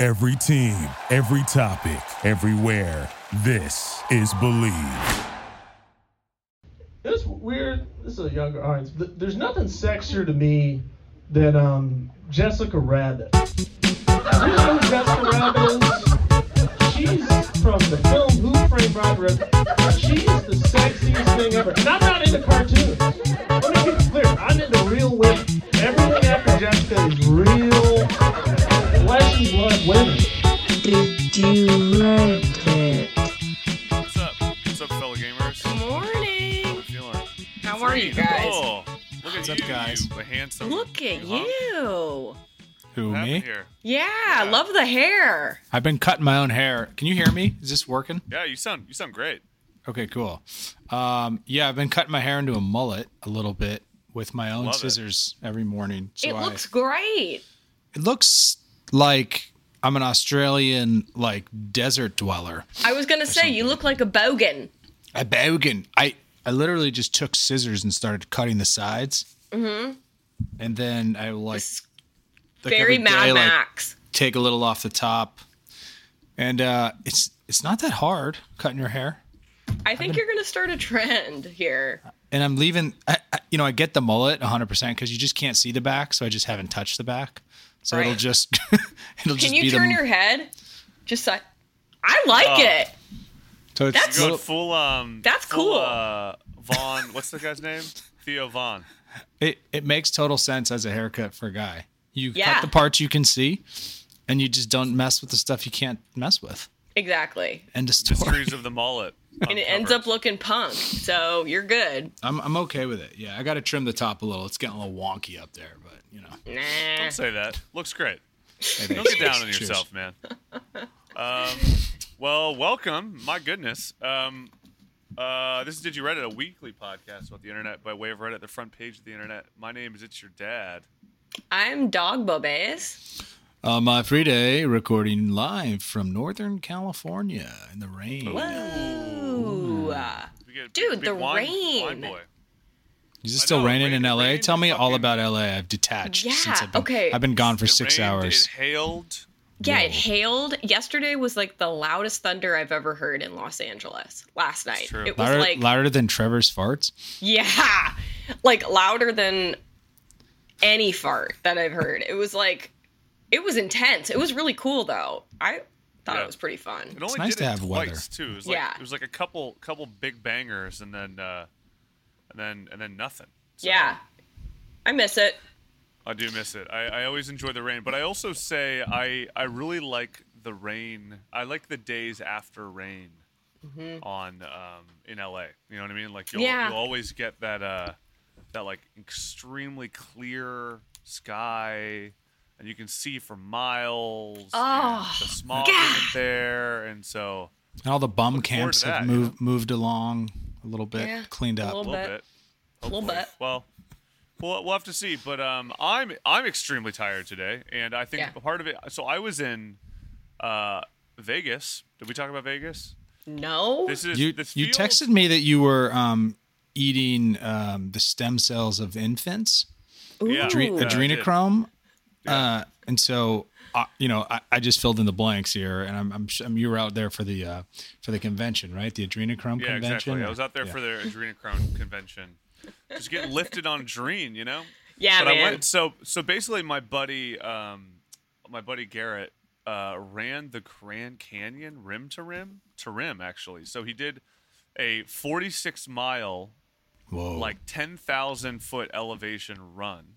Every team, every topic, everywhere. This is Believe. It's weird. This is a younger audience. There's nothing sexier to me than Jessica Rabbit. Do you know who Jessica Rabbit is? She's from the film Who Framed Roger Rabbit. She's the sexiest thing ever. And I'm not into cartoons. Let me get clear. I'm into real women. Everything after Jessica is real flesh and blood women. Did you like it? What's up? What's up, fellow gamers? Good morning. How you feeling? How are you guys? Oh, look What's at up, you, guys? you handsome. Look at hunk. you. Who, What happened me? here? Yeah, love the hair. I've been cutting my own hair. Can you hear me? Is this working? Yeah, you sound great. Okay, cool. Yeah, I've been cutting my hair into a mullet a little bit with my own Love it. scissors every morning. So It looks great. it looks like I'm an Australian desert dweller. I was gonna say you look like a bogan. A bogan. I literally just took scissors and started cutting the sides. Mm-hmm. And then I Very every Mad day, Max. take a little off the top. And it's not that hard cutting your hair. I think you're gonna start a trend here. And I'm leaving, I get the mullet 100% because you just can't see the back, so I just haven't touched the back. So Right. it'll just Can be you turn your head? Just I like it. So it's That's- Going little, full That's full, cool. Vaughn. What's the guy's name? Theo Vaughn. it makes total sense as a haircut for a guy. You Yeah. cut the parts you can see, and you just don't mess with the stuff you can't mess with. Exactly. End of story. Mysteries of the mullet. And it ends up looking punk. So you're good. I'm okay with it. Yeah, I got to trim the top a little. It's getting a little wonky up there, but Nah. Don't say that. Looks great. Hey, Don't get down on Cheers. yourself, man. Well, welcome. My goodness. This is Did You Reddit, a weekly podcast about the internet by way of Reddit, the front page of the internet. My name is It's Your Dad. I'm Dog Bobes. My free day recording live from Northern California in the rain. Whoa. We get Dude, big the wine rain. boy. Is it I still know, raining in rain- LA? rain Tell me all fucking- about LA. I've detached Yeah, since okay. I've been gone for It 6 rained, hours. It hailed. Yeah, Whoa. it hailed. Yesterday was like the loudest thunder I've ever heard in Los Angeles. Last night. true. It was Louder than Trevor's farts? yeah, like louder than any fart that I've heard. It was intense. It was really cool though. I thought Yeah. it was pretty fun. It only nice did to it have twice weather. too. It was Yeah. It was like a couple big bangers and then nothing. So Yeah, I miss it. I do miss it. I always enjoy the rain, but I also say I really like the rain. I like the days after rain on in LA. You know what I mean? Like you'll always get that like extremely clear sky. And you can see for miles. Oh, and the smog God. isn't there, and so And all the bum Look forward camps to have that, you moved along a little bit, Yeah, cleaned a up. a little little bit. bit. A little Hopefully. bit. Well, we'll have to see. But I'm extremely tired today, and I think Yeah. part of it. So I was in Vegas. Did we talk about Vegas? No. This is You this you feels- texted me that you were eating the stem cells of infants, Yeah. Ooh. I did. adrenochrome, Yeah. and so I just filled in the blanks here, and I'm you were out there for the convention, right? The adrenochrome Yeah, convention. exactly. I was out there Yeah. for the adrenochrome convention, just getting lifted on adrene, you know. Yeah, But man. I went. So basically, my buddy Garrett ran the Grand Canyon rim to rim actually. So he did a 46-mile, Whoa. like 10,000-foot elevation run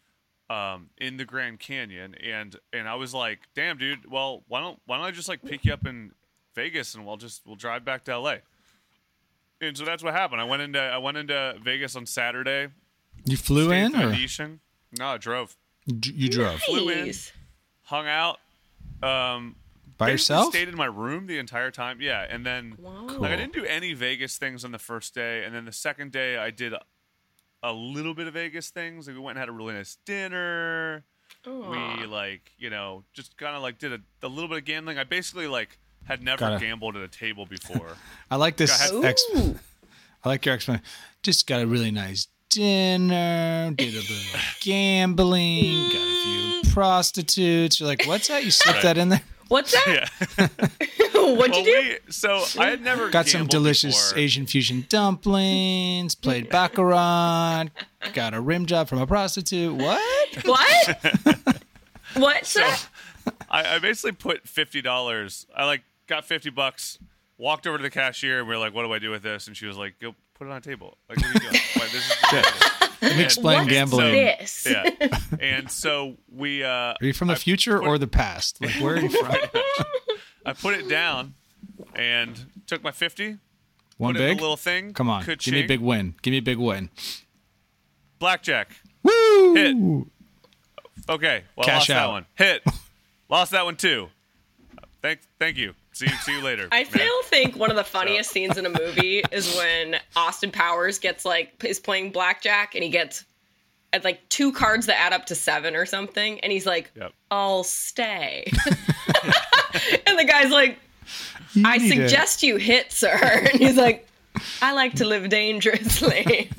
in the Grand Canyon, and I was like, damn, dude. Well, why don't I just like pick you up in Vegas and we'll drive back to LA. And so that's what happened. I went into Vegas on Saturday. You flew Stayed in at the or Venetian. No, I drove. you drove flew in. Nice. Hung out. by Basically yourself? Stayed in my room the entire time. Yeah, and then Wow. like I didn't do any Vegas things on the first day, and then the second day I did a little bit of Vegas things. Like we went and had a really nice dinner. Aw. We just kind of like did a little bit of gambling. I basically like had never Gotta- gambled at a table before. I like this. Go ahead. Ooh. I like your explanation. Just got a really nice dinner, did a little gambling, got a few prostitutes. You're like, what's that? You slip that in there? What's that? Yeah. What'd you do? So I had never Got some gambled delicious before. Asian fusion dumplings, played Baccarat, got a rim job from a prostitute. What? What? What's that? I basically put $50. I got $50, walked over to the cashier, and we were like, "What do I do with this?" And she was like, "Go put it on a table." Like, what are you doing? Like, this is Let me explain What's gambling. this? yeah. And so we. Are you from the future or the past? Like, where are you from? I put it down and took my 50. One put it in big? a little thing. Come on. Give me a big win. Give me a big win. Blackjack. Woo! Hit. Okay. Well, Cash lost that out. one. Hit. Lost that one too. Thank you. See you later. I man. still think one of the funniest scenes in a movie is when Austin Powers is playing blackjack and he gets at 2 cards that add up to 7 or something, and he's like, Yep. "I'll stay," and the guy's like, "I need it. suggest you hit, sir," and he's like, "I like to live dangerously."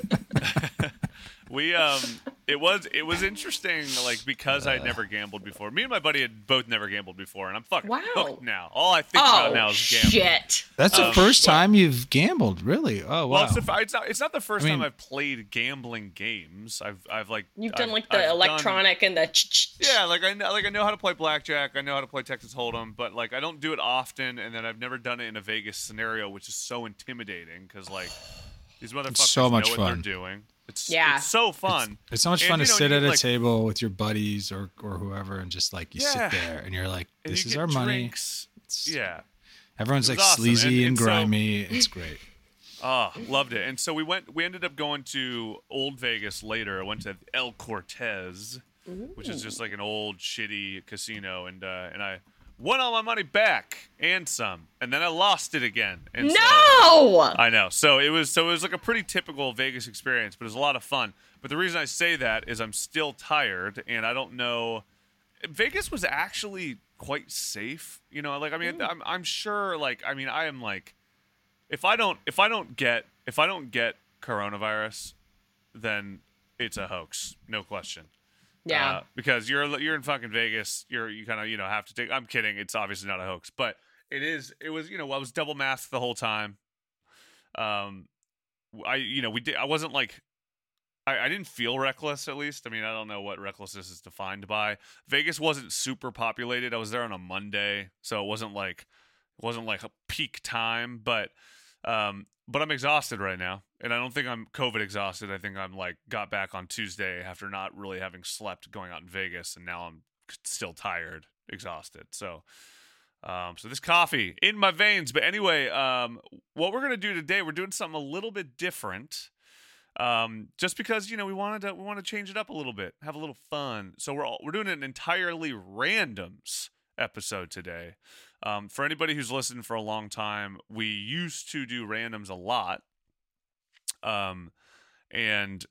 It was interesting, because I'd never gambled before. Me and my buddy had both never gambled before, and I'm fucking Wow. hooked now. All I think about now is gambling. shit! That's the first time you've gambled, really? Oh, wow. Well, it's not the first I mean- time I've played gambling games. I've You've done I've the done- electronic and the Yeah, I know how to play blackjack. I know how to play Texas Hold'em, but I don't do it often. And then I've never done it in a Vegas scenario, which is so intimidating because these motherfuckers so much know what fun. they're doing. It's Yeah. it's so fun. It's so much And, fun to you know, sit you at get, a table with your buddies or whoever and just you Yeah. sit there and you're like, and this you is get our money. drinks. Yeah. Everyone's It was like awesome. sleazy and so- grimy. It's great. Oh, loved it. And so we ended up going to Old Vegas later. I went to El Cortez, which is just an old shitty casino, and I won all my money back and some, and then I lost it again. And so- no. I know. So it was a pretty typical Vegas experience, but it was a lot of fun. But the reason I say that is I'm still tired, and I don't know. Vegas was actually quite safe, I'm sure. I am if I don't get coronavirus, then it's a hoax, no question. Yeah. Because you're in fucking Vegas, you kind of have to take. I'm kidding. It's obviously not a hoax, but it is. It was I was double masked the whole time. I wasn't I didn't feel reckless, at least. I mean, I don't know what recklessness is defined by. Vegas wasn't super populated. I was there on a Monday, so it wasn't a peak time, but I'm exhausted right now, and I don't think I'm COVID exhausted. I think I'm got back on Tuesday after not really having slept going out in Vegas, and now I'm still tired, exhausted. So this coffee in my veins. But anyway, what we're gonna do today, we're doing something a little bit different. Just because we want to change it up a little bit, have a little fun. So we're doing an entirely randoms episode today. For anybody who's listened for a long time, we used to do randoms a lot. And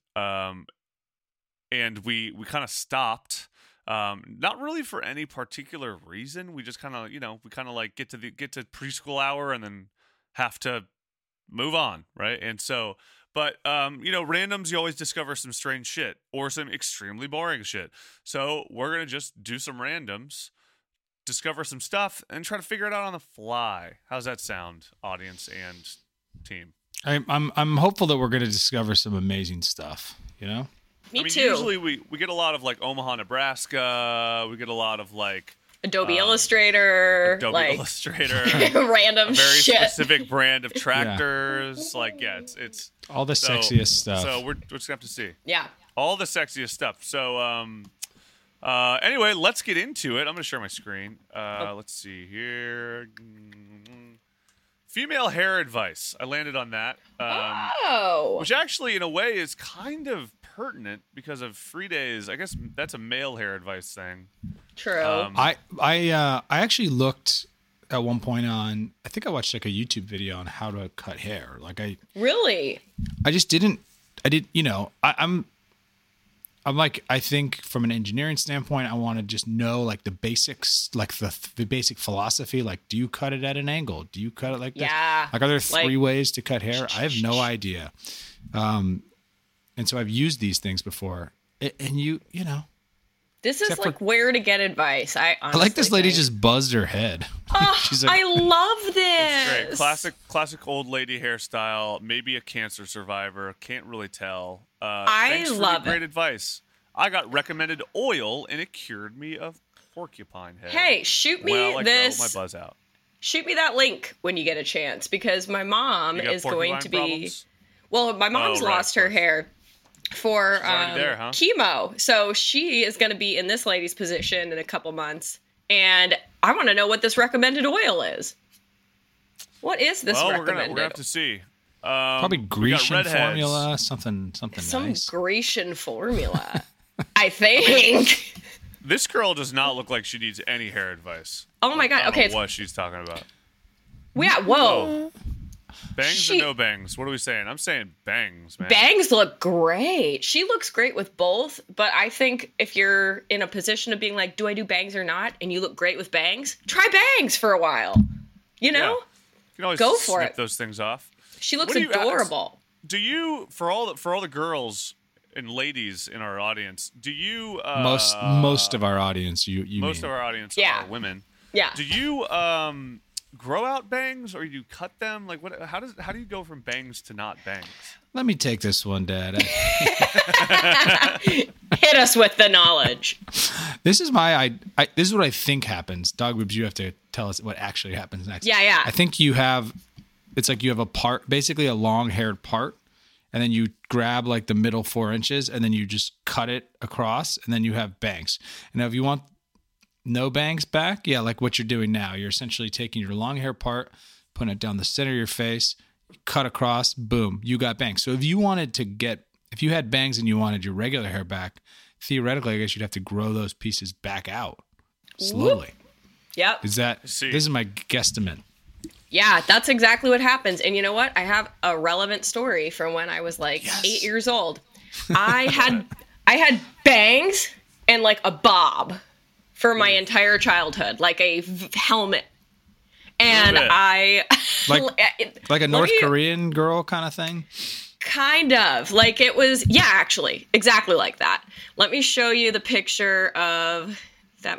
we kind of stopped. Not really for any particular reason. We just kind of, get to preschool hour and then have to move on, right? And so, but randoms, you always discover some strange shit or some extremely boring shit. So we're gonna just do some randoms, discover some stuff, and try to figure it out on the fly. How's that sound, audience and team? I'm hopeful that we're going to discover some amazing stuff. Me too. Usually we get a lot of Omaha, Nebraska. We get a lot of Adobe Illustrator, Illustrator, random a very shit. specific brand of tractors. It's all the sexiest stuff. So we're just gonna have to see. Yeah. All the sexiest stuff. So anyway, let's get into it. I'm gonna share my screen. Let's see here. Female hair advice. I landed on that. Which actually, in a way, is kind of pertinent because of Free Days. I guess that's a male hair advice thing. True. I actually looked at one point on. I think I watched a YouTube video on how to cut hair. Really? I just didn't. I did. I'm I think from an engineering standpoint, I want to just know the basics, the basic philosophy. Do you cut it at an angle? Do you cut it like this? Yeah. Are there 3 ways to cut hair? I have no idea. And And so I've used these things before. And you know. This is Except like for- where to get advice. I like this lady think. just buzzed her head. She's like, I love this. Great. Classic old lady hairstyle. Maybe a cancer survivor. Can't really tell. I love great it. advice. I got recommended oil, and it cured me of porcupine head. Hey, shoot me well, I this. grow my buzz out. Shoot me that link when you get a chance, because my mom You got is going to be. porcupine problems? Well, my mom's Oh, right, lost of her course. hair for already there, huh? chemo, so she is going to be in this lady's position in a couple months, and I want to know what this recommended oil is. What is this Well, we're recommended? gonna have to see. probably we got Grecian redheads. formula, something Some nice. Grecian formula, I think. This girl does not look like she needs any hair advice. Oh my god! I don't Okay, know what she's talking about. yeah. Whoa. Bangs or no bangs? What are we saying? I'm saying bangs, man. Bangs look great. She looks great with both, but I think if you're in a position of being like, do I do bangs or not? And you look great with bangs, try bangs for a while. You know? Yeah. You can always Go for snip it. those things off. She looks What do you- adorable. Do you, for all the girls and ladies in our audience, do you Most of our audience, you most mean. of our audience Yeah. are women? Yeah. Do you grow out bangs or do you cut them? Like what? How do you go from bangs to not bangs? Let me take this one, Dad. Hit us with the knowledge. This is this is what I think happens. Dog Boobs, you have to tell us what actually happens next. Yeah. I think it's like you have a part, basically a long-haired part, and then you grab like the middle 4 inches, and then you just cut it across, and then you have bangs. And now if you want no bangs back, yeah, like what you're doing now, you're essentially taking your long hair part, putting it down the center of your face, cut across, boom, you got bangs. So if you had bangs and you wanted your regular hair back, theoretically, I guess you'd have to grow those pieces back out slowly. Yep. This is my guesstimate. Yeah, that's exactly what happens. And you know what? I have a relevant story from when I was like 8 years old. I had bangs and like a bob for my entire childhood, like a helmet. And Love it. I Like a North Korean girl kind of thing. kind of like it was, yeah, actually, exactly like that. Let me show you the picture of that.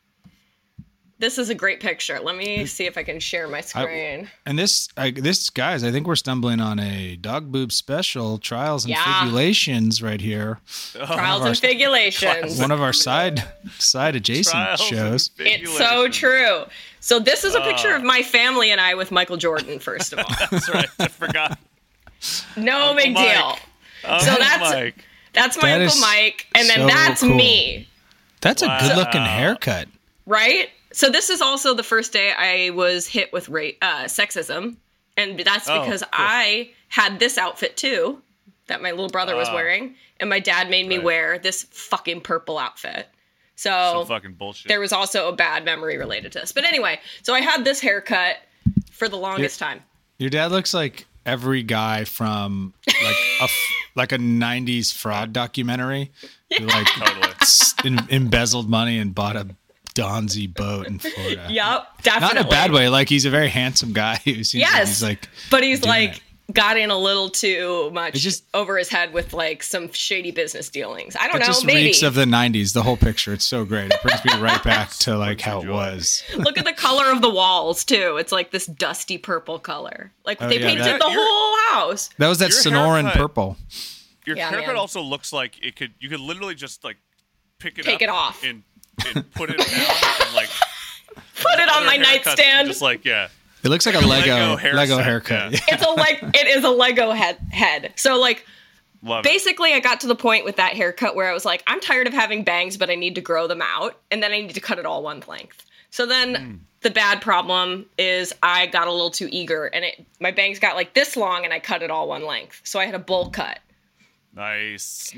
This is a great picture. Let me see if I can share my screen. And this, guys, I think we're stumbling on a Dog Boob special, Trials and Yeah. Figulations right here. Trials and Figulations. One of our side adjacent Trials and shows. It's so true. So this is a picture of my family and I with Michael Jordan, first of all. That's right. I forgot. No big Mike. deal. So that's- That's my That Uncle is Mike, and then so that's cool. me, That's a Wow. good looking haircut. right? So this is also the first day I was hit with sexism, and that's Oh, because cool. I had this outfit too that my little brother was wearing, and my dad made me Right. wear this fucking purple outfit. Some So fucking bullshit. there was also a bad memory related to this. But anyway, so I had this haircut for the longest time. Your dad looks like every guy from like a 90s fraud documentary who like Totally. embezzled money and bought a Donzi boat in Florida. Yep, definitely. Not in a bad way. Like he's a very handsome guy who seems like Yes, he's like, but he's doing like it. got in a little too much It just- over his head with like some shady business dealings. I don't it know, just maybe. reeks of the 90s, the whole picture. It's so great. It brings me right back to like how it was. Look at the color of the walls too. It's like this dusty purple color. Like Oh, they yeah, painted that- the whole house. That was that Your Sonoran haircut- purple. Your Yeah, haircut man. also looks like you could literally just like pick it Take up it off. and put it down and like Put it on other my haircuts and nightstand. Just like It looks like a Lego haircut. Yeah. It is a Lego head. So like Love it. basically I got to the point with that haircut where I was like, I'm tired of having bangs, but I need to grow them out, and then I need to cut it all one length. So then the bad problem is I got a little too eager, and my bangs got like this long, and I cut it all one length. So I had a bowl cut. Nice.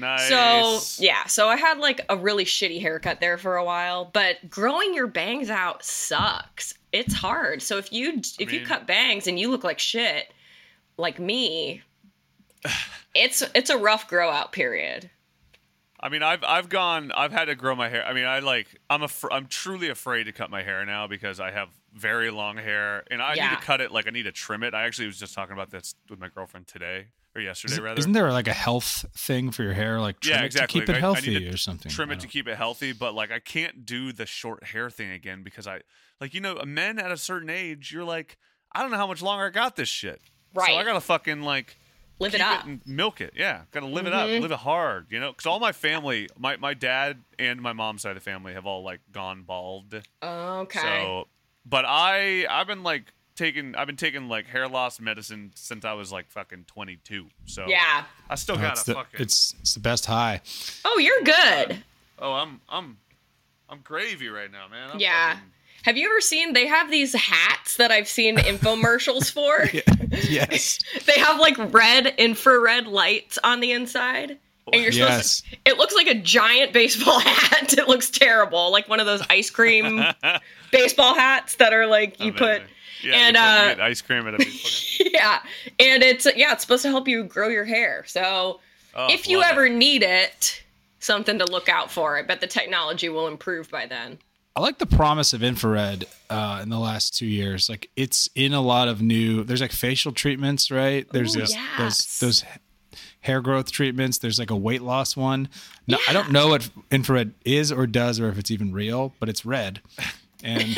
So I had like a really shitty haircut there for a while, but growing your bangs out sucks. It's hard. So if you cut bangs and you look like shit, like me, it's a rough grow out period. I mean, I've had to grow my hair. I mean, I'm truly afraid to cut my hair now because I have very long hair, and I need to cut it. Like, I need to trim it. I actually was just talking about this with my girlfriend today, or yesterday, rather. Isn't there like a health thing for your hair? Like, trim it to keep it healthy or something? Trim it to keep it healthy, but like, I can't do the short hair thing again because men at a certain age, you're like, I don't know how much longer I got this shit. Right. So I gotta fucking like live keep it up and milk it. Yeah, gotta live it up, live it hard. Because all my family, my dad and my mom's side of the family have all like gone bald. Okay. So, but I've been taking like hair loss medicine since I was like fucking 22. So yeah, I still got a fucking. It's the best high. Oh, you're good. Oh, I'm gravy right now, man. I'm yeah. fucking... Have you ever seen, they have these hats that I've seen infomercials for? Yes. They have like red infrared lights on the inside. And you're supposed to, it looks like a giant baseball hat. It looks terrible. Like one of those ice cream baseball hats that are like, you Amazing. put, yeah, and, you get ice cream at a baseball game. yeah. And it's supposed to help you grow your hair. So if you ever need it, something to look out for. I bet the technology will improve by then. I like the promise of infrared in the last 2 years. Like, it's in a lot of there's like facial treatments, right? There's those hair growth treatments. There's like a weight loss one. No, I don't know what infrared is or does, or if it's even real, but it's red. And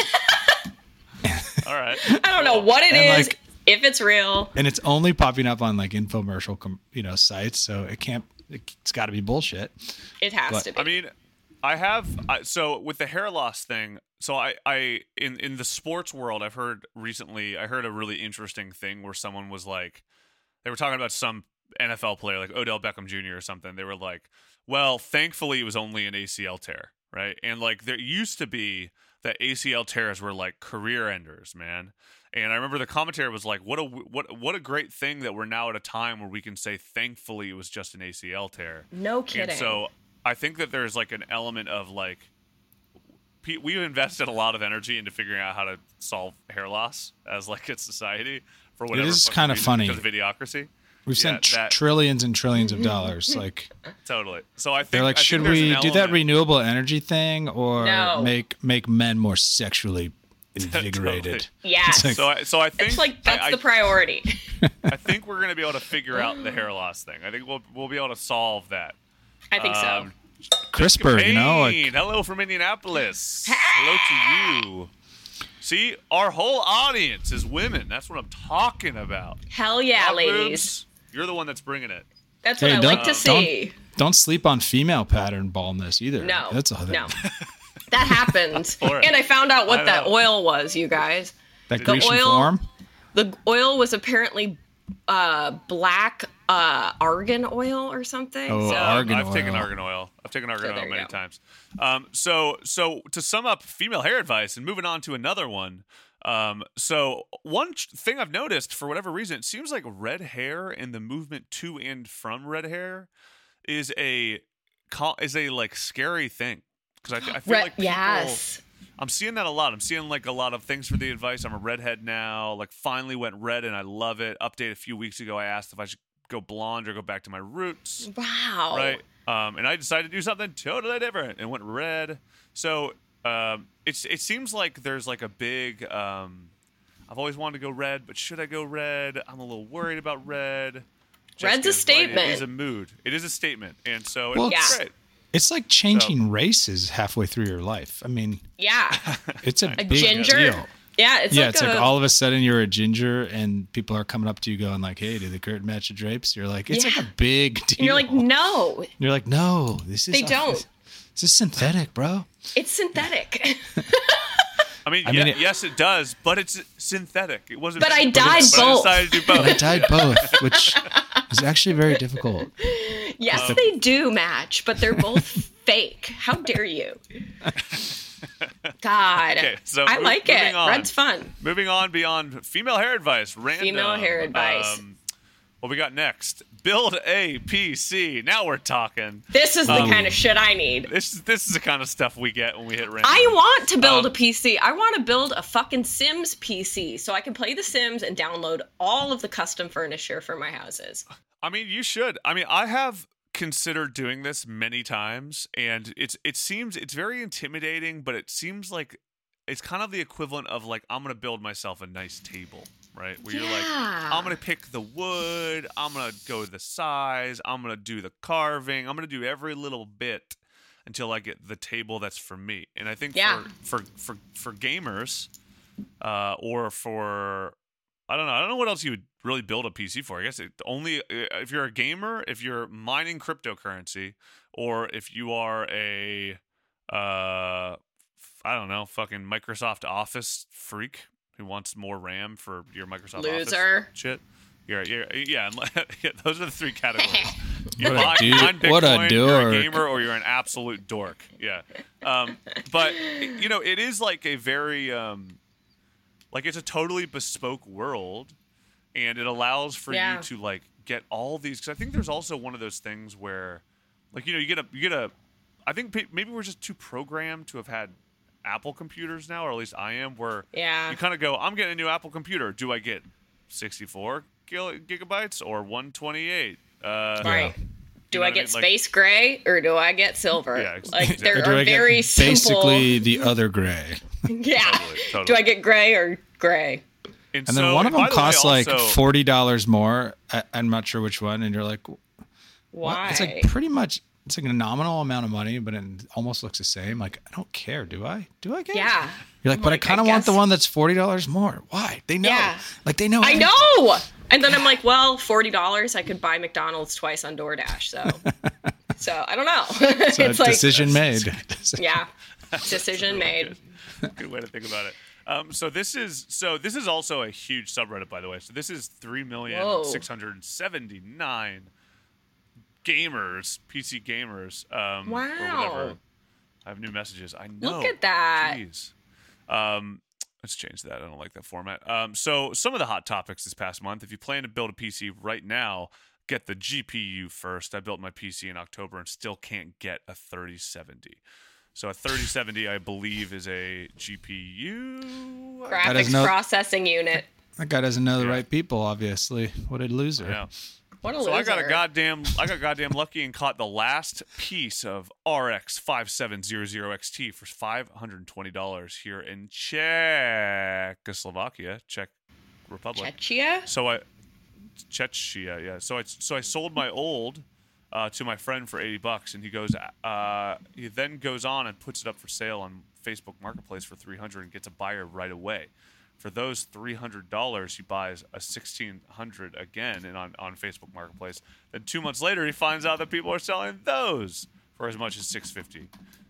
all right. I don't know what it is, like, if it's real. And it's only popping up on like infomercial, sites. So it's got to be bullshit. It has to be. I mean, so with the hair loss thing, so I in the sports world, I heard a really interesting thing where someone was like, they were talking about some NFL player like Odell Beckham Jr. or something. They were like, well, thankfully it was only an ACL tear, right? And like, there used to be that ACL tears were like career enders, man. And I remember the commentary was like, what a great thing that we're now at a time where we can say thankfully it was just an ACL tear. No kidding. And so I think that there's like an element of like, we've invested a lot of energy into figuring out how to solve hair loss as like a society for whatever. It is kind of funny because of idiocracy. We've spent trillions and trillions of dollars. Like, totally. So I think they're like, should we do that renewable energy thing or make men more sexually invigorated? Yes. Like, so I think it's like that's the priority. I think we're gonna be able to figure out the hair loss thing. I think we'll be able to solve that. I think so. CRISPR, like, hello from Indianapolis. Hello to you. See, our whole audience is women. That's what I'm talking about. Hell yeah, Hot ladies. Rooms, you're the one that's bringing it. That's what I like to see. Don't sleep on female pattern baldness either. No, that's a no. That happens. And I found out what that oil was, you guys. That Grecian form? The oil was apparently black argan oil or something. Oh, so, argan oil. I've taken argan oil many times. So to sum up female hair advice and moving on to another one. So one thing I've noticed, for whatever reason, it seems like red hair and the movement to and from red hair is a like scary thing, because I feel like people, I'm seeing that a lot. I'm seeing like a lot of things for the advice. I'm a redhead now. Like, finally went red and I love it. Update a few weeks ago, I asked if I should go blonde or go back to my roots. Wow. Right. And I decided to do something totally different and went red. So it seems like there's like a big. I've always wanted to go red, but should I go red? I'm a little worried about red. Red's a statement. Right. It is a mood. It is a statement, and so it's great. It's like changing races halfway through your life. I mean, it's a big ginger deal. Yeah, it's like all of a sudden you're a ginger and people are coming up to you going like, "Hey, did the curtain match the drapes?" You're like, it's like a big deal. And you're like, no. You're like, no, this is. They don't. This is synthetic, bro. It's synthetic. I mean, yes, it does, but it's synthetic. It wasn't. But I dyed both. But I decided to do both. I dyed both, which is actually very difficult. Yes, they do match, but they're both fake. How dare you? God. Okay, so I like it. On. Red's fun. Moving on beyond female hair advice. Random. Female hair advice. What we got next? Build a PC. Now we're talking. This is the kind of shit I need. This is the kind of stuff we get when we hit random. I want to build a PC. I want to build a fucking Sims PC so I can play The Sims and download all of the custom furniture for my houses. I mean, you should. I mean, I have considered doing this many times, and it's very intimidating, but it seems like it's kind of the equivalent of like, I'm gonna build myself a nice table, right? Where you're like, I'm gonna pick the wood, I'm gonna go the size, I'm gonna do the carving, I'm gonna do every little bit until I get the table that's for me. And I think for gamers, or for I don't know what else you would really build a PC for. I guess only if you're a gamer, if you're mining cryptocurrency, or if you are a I don't know, fucking Microsoft Office freak who wants more RAM for your Microsoft Office shit. Yeah, those are the three categories. You're What a dork. You're a gamer, or you're an absolute dork. Yeah. But, it is like a very, like it's a totally bespoke world, and it allows for you to like get all these, because I think there's also one of those things where, like, you get a, I think maybe we're just too programmed to have had Apple computers now, or at least I am, where you kind of go, I'm getting a new Apple computer. Do I get 64 gigabytes or 128? Right. Do I get space gray or do I get silver? Yeah, like there are very simple. Basically, the other gray. Yeah. Totally. Do I get gray or gray? And then one of them costs like $40 more. I'm not sure which one, and you're like, why? It's like pretty much. It's like a nominal amount of money, but it almost looks the same. Like, I don't care. Do I? Do I get? Yeah. You're like, but I kind of want the one that's $40 more. Why? They know. Yeah. Like, they know. I know. And then I'm like, well, $40, I could buy McDonald's twice on DoorDash. So I don't know. So it's like decision made. Yeah. Decision made. Good way to think about it. So this is also a huge subreddit, by the way. So this is 3,679,000 gamers, PC gamers. Wow. Or whatever. I have new messages. I know. Look at that. Jeez. Let's change that. I don't like that format. So some of the hot topics this past month. If you plan to build a PC right now, get the GPU first. I built my PC in October and still can't get a 3070. So a 3070, I believe, is a GPU graphics processing unit. That guy doesn't know the right people, obviously. What a loser. Yeah. What a loser. So I got goddamn lucky and caught the last piece of RX 5700 XT for $520 here in Czechoslovakia, Czech Republic. Czechia? Czechia, yeah. So I sold my old to my friend for $80, and he then goes on and puts it up for sale on Facebook Marketplace for $300 and gets a buyer right away. For those $300, he buys a 1600 again on Facebook Marketplace. Then 2 months later, he finds out that people are selling those for as much as $650.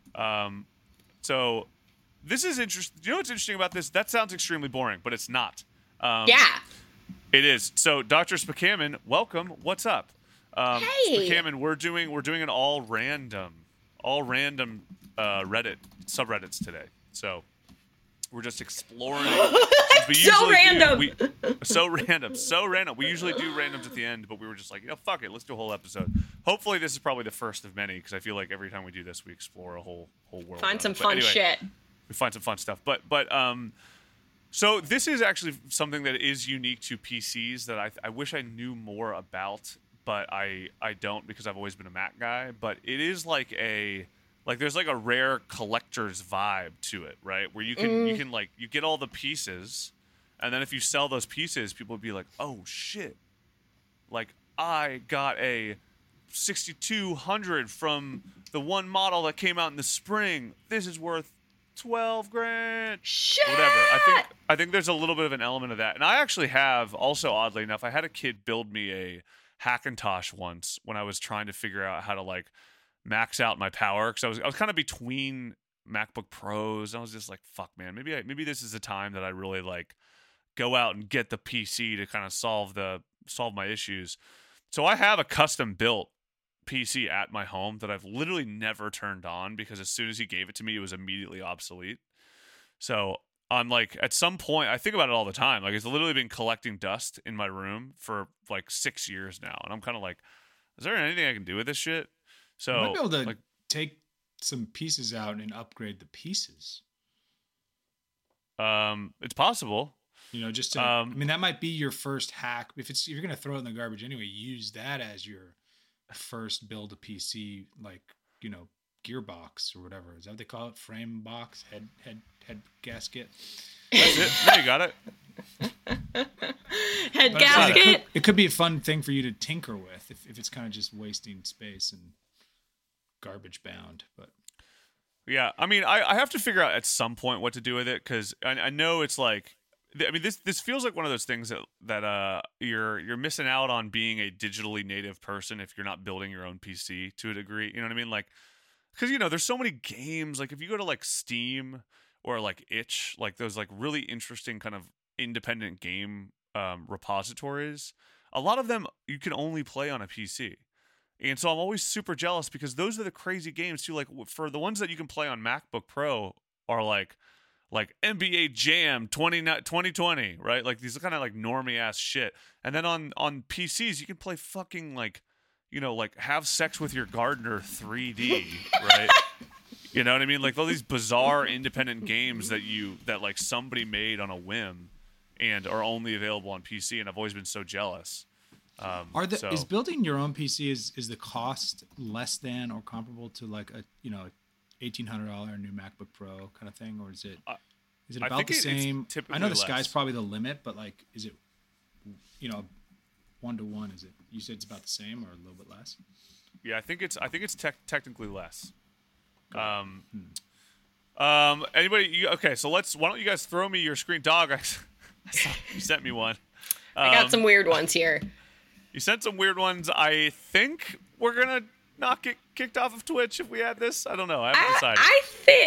So this is interesting. You know what's interesting about this? That sounds extremely boring, but it's not. Yeah. It is. So Dr. Spakaman, welcome. What's up? Hey. Spakaman, we're doing an all random Reddit subreddits today. So we're just exploring. So random. So random. We usually do randoms at the end, but we were just like, fuck it, let's do a whole episode. Hopefully, this is probably the first of many, because I feel like every time we do this, we explore a whole world. Find some fun shit. We find some fun stuff, but so this is actually something that is unique to PCs that I wish I knew more about, but I don't, because I've always been a Mac guy. But it is like there's like a rare collector's vibe to it, right? Where you can you get all the pieces, and then if you sell those pieces, people would be like, oh shit, like I got a 6200 from the one model that came out in the spring. This is worth $12,000. Shit. Whatever. I think there's a little bit of an element of that. And I actually have, also oddly enough, I had a kid build me a Hackintosh once when I was trying to figure out how to like max out my power, because I was kind of between MacBook Pros. I was just like, fuck, man, maybe this is the time that I really like go out and get the PC to kind of solve my issues. So I have a custom built PC at my home that I've literally never turned on, because as soon as he gave it to me, it was immediately obsolete. So I'm like, at some point, I think about it all the time. Like, it's literally been collecting dust in my room for like 6 years now, and I'm kind of like, is there anything I can do with this shit? So you might be able to take some pieces out and upgrade the pieces. It's possible. Just to, I mean, that might be your first hack. If you're gonna throw it in the garbage anyway, use that as your first build a PC like, gearbox or whatever. Is that what they call it? Frame box, head gasket. That's it. No, you got it. Head But gasket. it could be a fun thing for you to tinker with if it's kind of just wasting space and garbage bound. But Yeah, I mean, I have to figure out at some point what to do with it, because I know it's like, I mean, this feels like one of those things that you're missing out on being a digitally native person if you're not building your own PC to a degree. You know what I mean? Like, because there's so many games. Like, if you go to like Steam or like Itch, like those like really interesting kind of independent game repositories, a lot of them you can only play on a PC. And so I'm always super jealous, because those are the crazy games too. Like, for the ones that you can play on MacBook Pro are like NBA Jam 2020, right? Like these kind of like normie ass shit. And then on PCs you can play fucking like, like Have Sex with Your Gardener 3D, right? You know what I mean? Like all these bizarre independent games that like somebody made on a whim and are only available on PC. And I've always been so jealous. Is building your own PC is the cost less than or comparable to like a $1,800 new MacBook Pro kind of thing, or is it about the same? I know the sky's probably the limit, but like, is it 1-to-1? Is it? You said it's about the same or a little bit less? Yeah, I think it's technically less. Anybody? Okay, so why don't you guys throw me your screen, dog? You sent me one. I got some weird ones here. You sent some weird ones. I think we're gonna not get kicked off of Twitch if we add this. I don't know. I haven't decided. I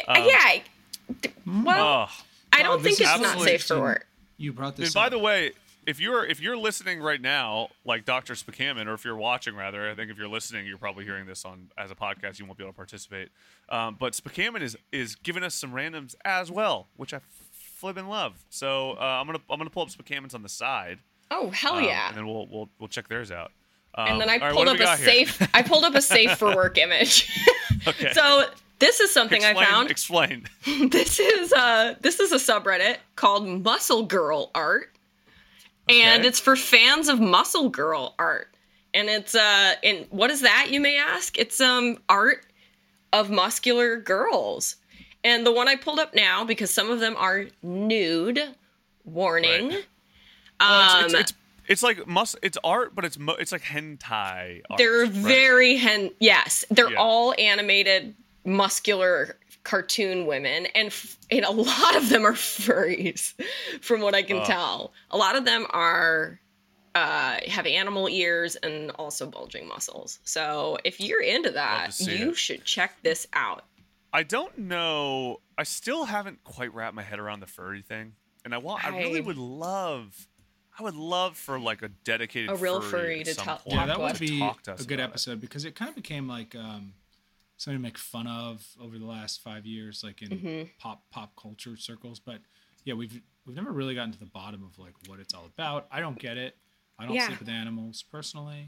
think, Well, I don't think it's not safe for work. You brought this. And by the way, if you're listening right now, like Dr. Spakaman, or if you're watching rather, I think if you're listening, you're probably hearing this as a podcast. You won't be able to participate. But Spakaman is giving us some randoms as well, which I flippin' love. So I'm gonna pull up Spakaman's on the side. Oh hell yeah! And then we'll check theirs out. And then I pulled up a safe. I pulled up a safe for work image. Okay. So this is something I found. Explain. This is a subreddit called Muscle Girl Art, and it's for fans of Muscle Girl art. And it's and what is that, you may ask? It's art of muscular girls. And the one I pulled up now, because some of them are nude, warning. Right. Well, it's like it's art, but it's like hentai art. They're very yes. They're all animated, muscular cartoon women, and a lot of them are furries, from what I can tell. A lot of them are have animal ears and also bulging muscles. So if you're into that, you should check this out. I don't know. I still haven't quite wrapped my head around the furry thing, and I really would love. I would love for like a dedicated real furry to talk. Yeah, that would be a good episode, because it kind of became like something to make fun of over the last 5 years, like in pop culture circles. But yeah, we've never really gotten to the bottom of like what it's all about. I don't get it. I don't sleep with animals personally.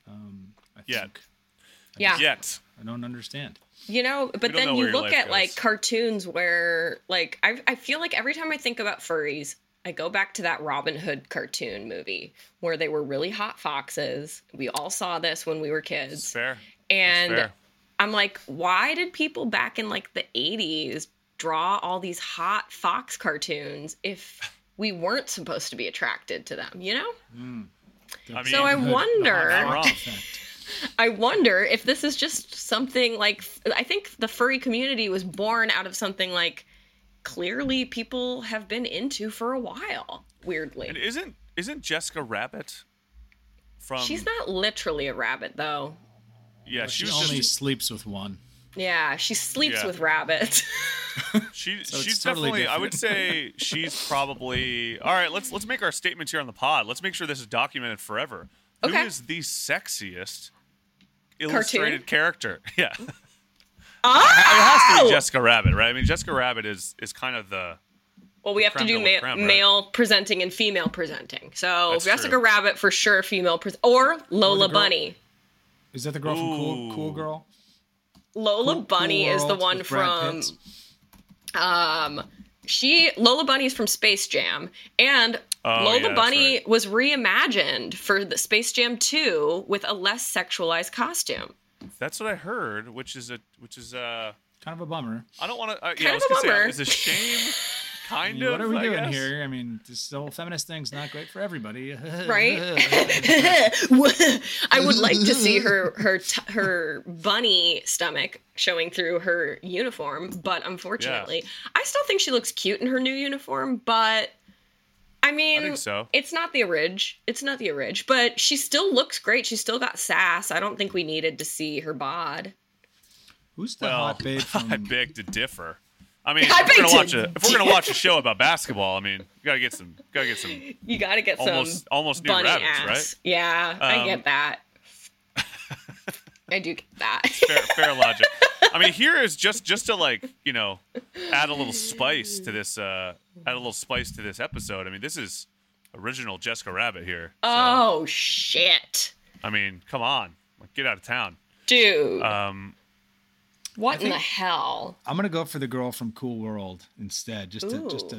Yet. I don't understand. But then you look at like cartoons where like I feel like every time I think about furries, I go back to that Robin Hood cartoon movie where they were really hot foxes. We all saw this when we were kids. It's fair. And I'm like, why did people back in like the 80s draw all these hot fox cartoons if we weren't supposed to be attracted to them, So I wonder if this is just something like, I think the furry community was born out of something like clearly people have been into for a while, weirdly. And isn't Jessica Rabbit from... She's not literally a rabbit, though. Yeah, she only sleeps with one. Yeah, she sleeps with rabbits. She's totally definitely, I would say she's probably... All right, let's make our statements here on the pod. Let's make sure this is documented forever. Okay. Who is the sexiest illustrated character? Yeah. Oh! It has to be Jessica Rabbit, right? I mean, Jessica Rabbit is kind of the... Well, we have to do male presenting and female presenting. So that's Jessica true. Rabbit for sure, female or Lola Bunny. Is that the girl from Cool Girl? Lola Bunny is the one from Lola Bunny is from Space Jam, and Lola Bunny was reimagined for the Space Jam 2 with a less sexualized costume. That's what I heard, which is kind of a bummer. I don't want to. Kind of a bummer. It's a shame. Kind of. What are we doing guess? here? I mean, this whole feminist thing's not great for everybody, Right? I would like to see her bunny stomach showing through her uniform, but unfortunately, I still think she looks cute in her new uniform. But I mean, I think so. It's not the orig. But she still looks great. She's still got sass. I don't think we needed to see her bod. Who's the hot babe from? I beg to differ. I mean, if we're gonna watch a show about basketball, I mean, you gotta get some. You gotta get almost new bunny rabbits, ass. right? Yeah, I get that. I do get that. Fair logic. I mean, here is just to add a little spice to this. Episode. I mean, this is original Jessica Rabbit here. So, Oh shit, I mean, come on, get out of town, dude. What in the hell? I'm gonna go for the girl from Cool World instead, just to What's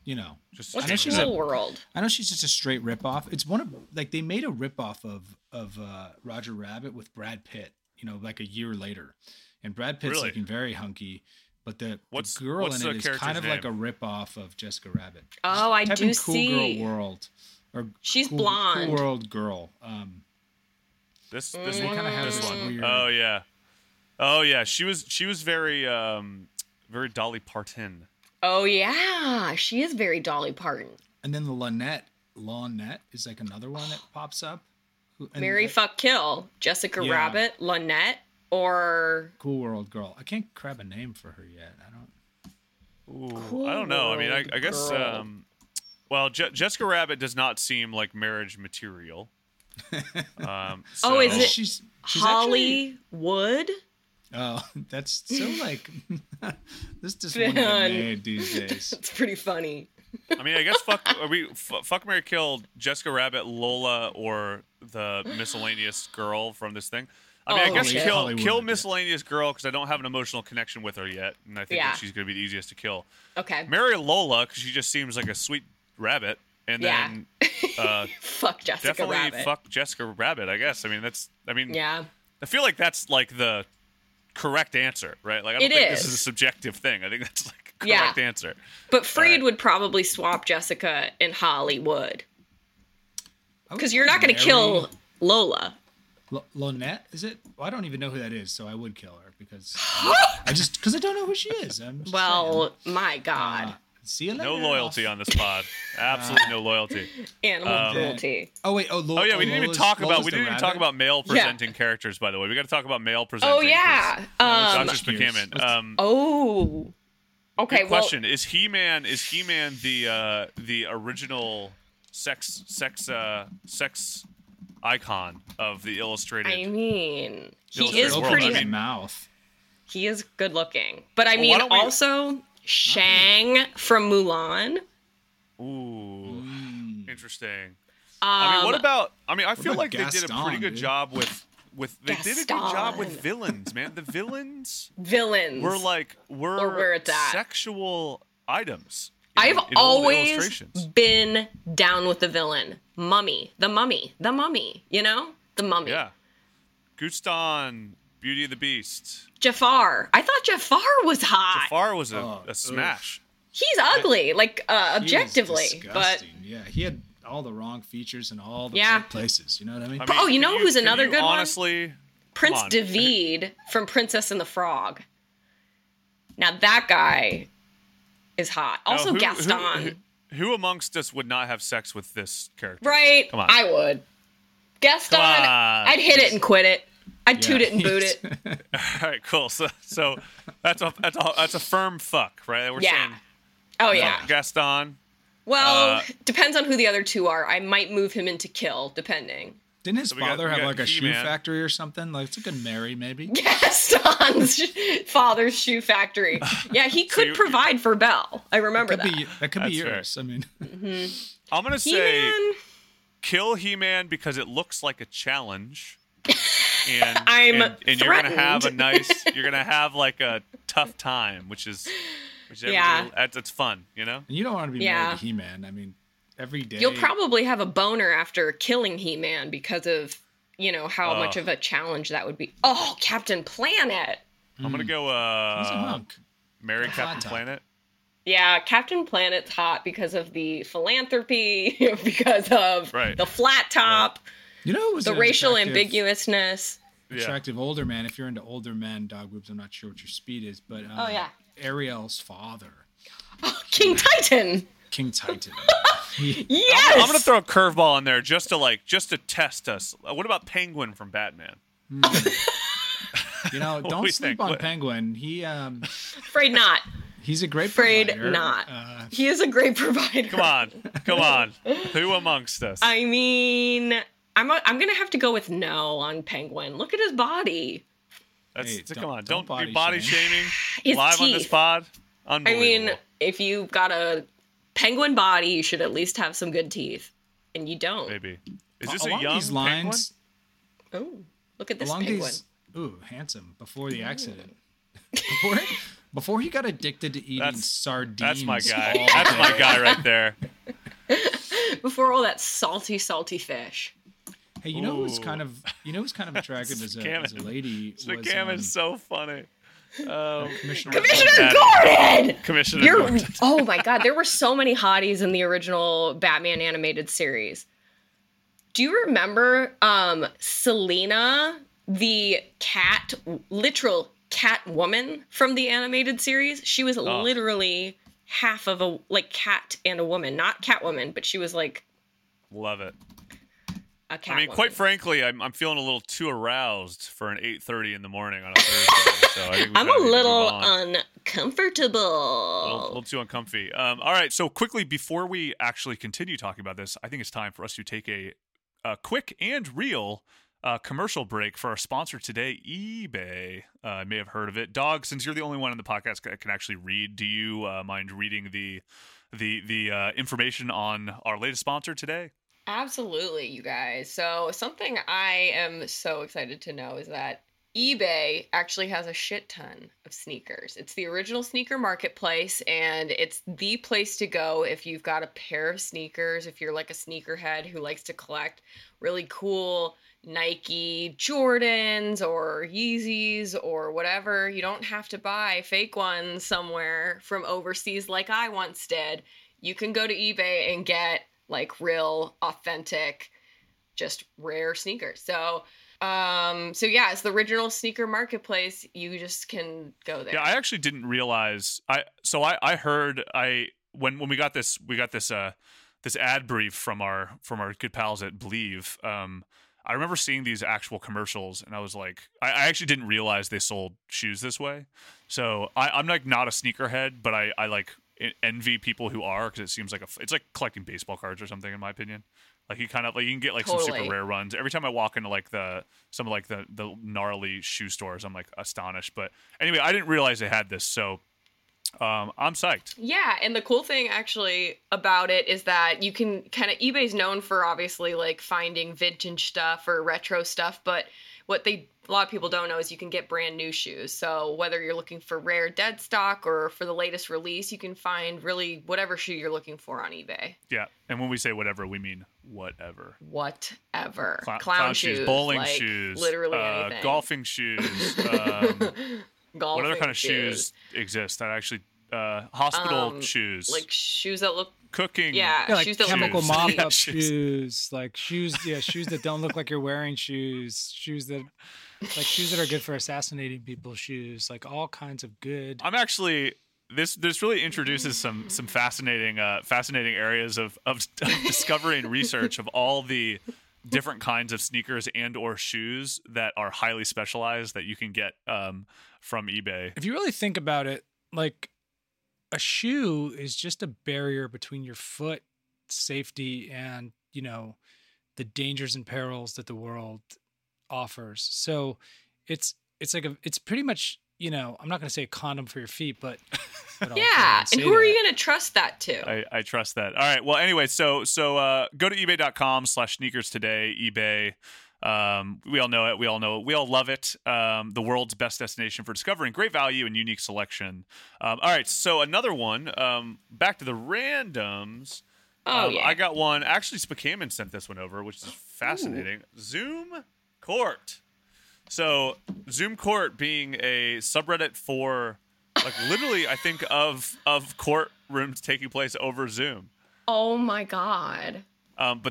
Cool World? I know she's just a straight ripoff. It's one of they made a ripoff of Roger Rabbit with Brad Pitt, like a year later, and Brad Pitt's looking very hunky, but the girl in it is kind of like a ripoff of Jessica Rabbit. Oh, I do Cool see. Girl World, or she's cool, blonde. Cool World girl. This they kind of have this this one. weird. Oh yeah. She was very very Dolly Parton. Oh yeah, she is very Dolly Parton. And then the Lonette is like another one that pops up. Marry, fuck, kill. Jessica Rabbit, Lonette, or Cool World girl. I can't grab a name for her yet. I don't know. I mean, I guess. Jessica Rabbit does not seem like marriage material. Oh, is it? She's Hollywood. Oh, that's so like this just wouldn't get made these days. It's pretty funny. I mean, I guess fuck, marry, kill Jessica Rabbit, Lola, or the miscellaneous girl from this thing. I mean, I guess kill miscellaneous girl because I don't have an emotional connection with her yet, and I think that she's going to be the easiest to kill. Okay. Marry Lola because she just seems like a sweet rabbit, and then fuck Jessica definitely Rabbit. Fuck Jessica Rabbit. I guess. Yeah. I feel like that's like the correct answer, right? Like I don't think this is a subjective thing. I think that's like a correct answer. But Freed would probably swap Jessica in Hollywood because you're not going to kill Lola. Lonette, is it? Well, I don't even know who that is, so I would kill her because I don't know who she is. My God. See you later. No loyalty on this pod. Absolutely no loyalty. Animal cruelty. Oh wait. We didn't even talk about male presenting characters. By the way, we got to talk about male presenting. Oh yeah. Dr. McCammon. Okay. Good question: Is He-Man the original sex icon of the illustrated? I mean, he illustrated is world? pretty. Mouth. He is good looking, but I mean, also Shang from Mulan. Ooh, interesting. I mean, what about? I mean, I feel like they did a pretty good job with. They did a good job with villains, man. The villains were where it's at. Sexual items. I've always been down with the villain. The mummy. You know? The mummy. Yeah. Gaston, Beauty and the Beast. Jafar. I thought Jafar was hot. Jafar was a smash. He's ugly, objectively. But yeah, he had all the wrong features in all the right places. You know what I mean? You know who's another good one? Honestly, Prince David from Princess and the Frog. Now that guy is hot. Also, Gaston. Who amongst us would not have sex with this character? Right? Come on. I would. Gaston, I'd hit it and quit it. I'd toot it and boot it. All right, cool. So that's a firm fuck, right? We're saying. Oh yeah. Gaston. Well, depends on who the other two are. I might move him into kill, depending. Didn't his father have like a shoe factory or something? Like, it's a good Mary, maybe. Gaston's father's shoe factory. Yeah, he could provide for Belle. I remember that. That could be yours. Fair. I mean, I'm gonna say kill He-Man because it looks like a challenge, and you're gonna have like a tough time, which is Yeah. That's fun, you know? And you don't want to be Yeah. married to He-Man. I mean, every day. You'll probably have a boner after killing He-Man because of, how much of a challenge that would be. Oh, Captain Planet. I'm going to go He's a hunk. marry Hot Captain top. Planet. Yeah, Captain Planet's hot because of the philanthropy, because of Right. the flat top, You know, it was the an racial attractive- ambiguousness. attractive older man. If you're into older men, dog boobs, I'm not sure what your speed is, but Oh, yeah. Ariel's father, King Titan. King Titan. Yes. I'm going to throw a curveball in there just to test us. What about Penguin from Batman? You know, do don't you sleep think? on What- Penguin. Afraid not. He's a great Afraid provider. not. He is a great provider. Come on. Who amongst us? I mean, I'm gonna have to go with no on Penguin. Look at his body. Hey, Come on. don't Don't be body body shame. shaming His live on this teeth. pod. I Unbelievable. mean, if you've got a penguin body, you should at least have some good teeth, and you don't. Maybe. Is this Along a young these lines, Oh, look at this along penguin. these, ooh, handsome. Before the accident, before he got addicted to eating That's- sardines. That's my guy. all That's day. my guy right there. Before all that salty fish. Hey, you know who's Ooh. kind of attractive as a lady was Scam is so funny. Commissioner. Commissioner Daddy. Gordon. Commissioner Gordon. Oh my God, there were so many hotties in the original Batman animated series. Do you remember Selena, the literal cat woman from the animated series? She was literally half of a cat and a woman, not Catwoman, but she was like Love it. a cat. I mean, quite frankly, I'm feeling a little too aroused for an 8:30 in the morning on a Thursday. So I think I'm a little a uncomfortable. little too uncomfy. All right, so quickly before we actually continue talking about this, I think it's time for us to take a quick and real commercial break for our sponsor today, eBay. I may have heard of it. Dog, since you're the only one in the podcast that can actually read, do you mind reading the information on our latest sponsor today? Absolutely, you guys. So something I am so excited to know is that eBay actually has a shit ton of sneakers. It's the original sneaker marketplace, and it's the place to go if you've got a pair of sneakers, if you're like a sneakerhead who likes to collect really cool Nike Jordans or Yeezys or whatever. You don't have to buy fake ones somewhere from overseas like I once did. You can go to eBay and get like real, authentic, just rare sneakers. So yeah, it's the original sneaker marketplace. You just can go there. Yeah, I actually didn't realize. I heard when we got this this ad brief from our good pals at Believe. I remember seeing these actual commercials, and I was like, I actually didn't realize they sold shoes this way. So I'm like not a sneakerhead, but I like envy people who are, because it seems like it's like collecting baseball cards or something, in my opinion. Like you kind of like you can get like some super Totally. rare runs. Every time I walk into like some of like the gnarly shoe stores, I'm like astonished. But anyway, I didn't realize they had this, so I'm psyched. Yeah, and the cool thing actually about it is that you can kind of, eBay's known for obviously like finding vintage stuff or retro stuff, but what a lot of people don't know is you can get brand new shoes. So whether you're looking for rare dead stock or for the latest release, you can find really whatever shoe you're looking for on eBay. Yeah, and when we say whatever, we mean whatever. Whatever. Clown shoes, bowling like, shoes, literally anything. golfing shoes. Golfing what other kind of shoes exist that actually hospital shoes, like shoes that look cooking? yeah, Yeah, like shoes that chemical look mop sweet. up Shoes. shoes, like shoes that don't look like you're wearing shoes that are good for assassinating people shoes, like all kinds of good. I'm actually this really introduces some fascinating areas of discovery and research of all the different kinds of sneakers and or shoes that are highly specialized that you can get from eBay. If you really think about it, like a shoe is just a barrier between your foot safety and, you know, the dangers and perils that the world offers. So it's pretty much, you know, I'm not going to say a condom for your feet, but Yeah, and who are you going to trust that to? I trust that. All right. Well, anyway, so go to ebay.com/sneakers today. eBay. We all know it. We all love it. The world's best destination for discovering great value and unique selection. All right, so another one. Back to the randoms. I got one. Actually, Spakaman sent this one over, which is fascinating. Zoom Court. So Zoom Court being a subreddit for, like, literally, I think of courtrooms taking place over Zoom. Oh my God. But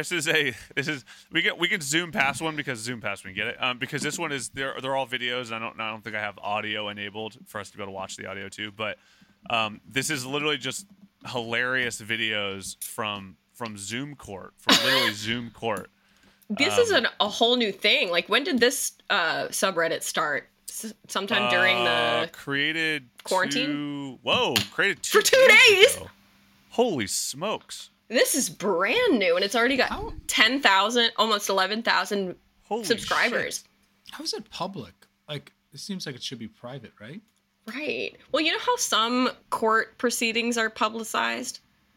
we can zoom past one because zoom past we can get it. Because this one is they're all videos. And I don't think I have audio enabled for us to be able to watch the audio too. But this is literally just hilarious videos from Zoom Court, from literally Zoom Court. This is a whole new thing. Like, when did this subreddit start? Sometime during the created quarantine. Created for 2 days. Ago. Holy smokes! This is brand new, and it's already got 10,000, almost 11,000 subscribers. Shit. How is it public? Like, it seems like it should be private, right? Right. Well, you know how some court proceedings are publicized?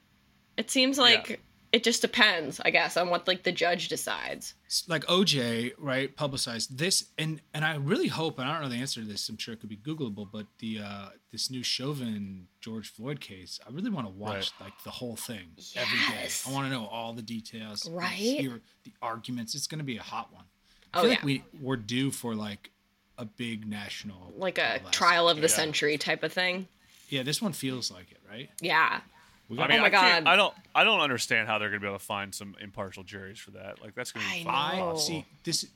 It seems like it just depends, I guess, on what, like, the judge decides. Like OJ, right, publicized this, and I really hope, and I don't know the answer to this, I'm sure it could be Googleable, but the this new Chauvin George Floyd case, I really want to watch like the whole thing every day. I want to know all the details, right? Hear the arguments. It's going to be a hot one. I feel like we're due for like a big national, like a trial of the century type of thing. Yeah, this one feels like it, right? Yeah. I mean, God! I don't understand how they're going to be able to find some impartial juries for that. Like, that's going to be fun. See this.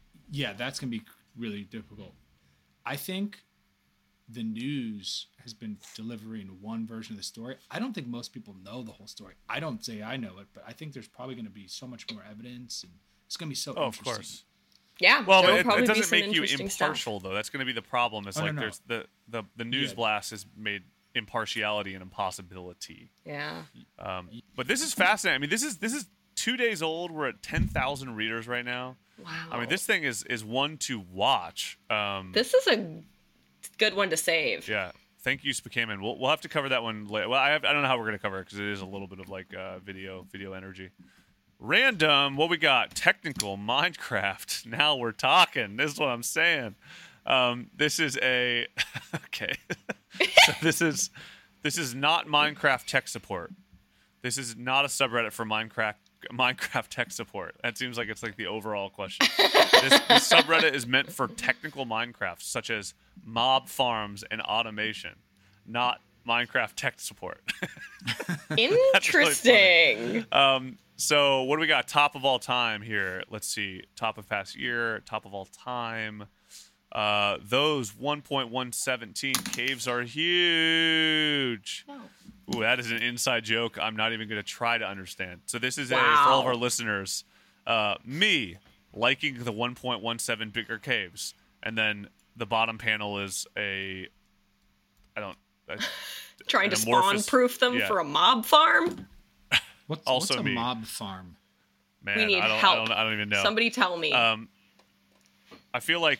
That's going to be really difficult. I think the news has been delivering one version of the story. I don't think most people know the whole story. I don't say I know it, but I think there's probably going to be so much more evidence, and it's going to be so interesting. Of course. Yeah. Well, but it doesn't make you impartial, though. That's going to be the problem. It's there's the news blast has made impartiality and impossibility. Yeah. But this is fascinating. I mean, this is 2 days old. We're at 10,000 readers right now. Wow. I mean, this thing is one to watch. This is a good one to save. Yeah. Thank you, Spakaman. We'll have to cover that one later. Well, I don't know how we're going to cover it because it is a little bit of like video energy. Random. What we got? Technical Minecraft. Now we're talking. This is what I'm saying. This is a okay. So this is not Minecraft tech support. This is not a subreddit for Minecraft tech support. That seems like it's like the overall question. This subreddit is meant for technical Minecraft, such as mob farms and automation, not Minecraft tech support. Interesting. Really so what do we got? Top of all time here. Let's see. Top of past year. Top of all time. Those 1.117 caves are huge. Ooh, that is an inside joke I'm not even going to try to understand. So this is for all of our listeners, me liking the 1.17 bigger caves. And then the bottom panel is trying to spawn-proof them for a mob farm? What's a mob farm? Man, we need help. I don't even know. Somebody tell me. I feel like